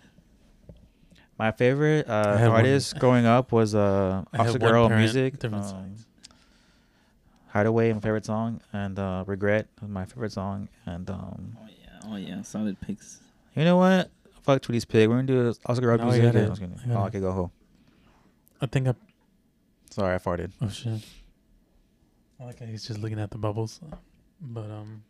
My favorite uh, have one- artist growing up was uh, I have Officer one Girl parent, Music. different Um, songs. Hideaway, my favorite song, and uh, Regret was my favorite song. And um, Oh yeah, oh yeah, solid picks. you know what? Fuck Tweety's Pig. We're gonna do Officer Girl No, I Music. got Yeah, it. I was gonna- I got oh, it. okay, go home. I think I. Sorry, I farted. Oh shit. I like how he's just looking at the bubbles, but um,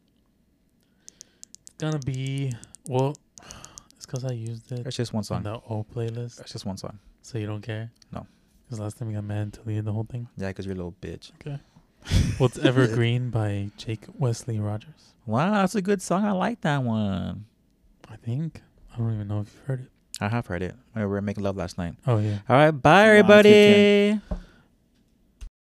it's gonna be well. It's because I used it It's just one on song. the old playlist, It's just one song. so you don't care. No. Because last time you got mad to leave the whole thing. Yeah, because you're a little bitch. Okay. Well, it's Evergreen by Jake Wesley Rogers. Wow, that's a good song. I like that one. I think. I don't even know if you've heard it. I have heard it. We were making love last night. Oh yeah. All right, bye, Wow, that's a good everybody.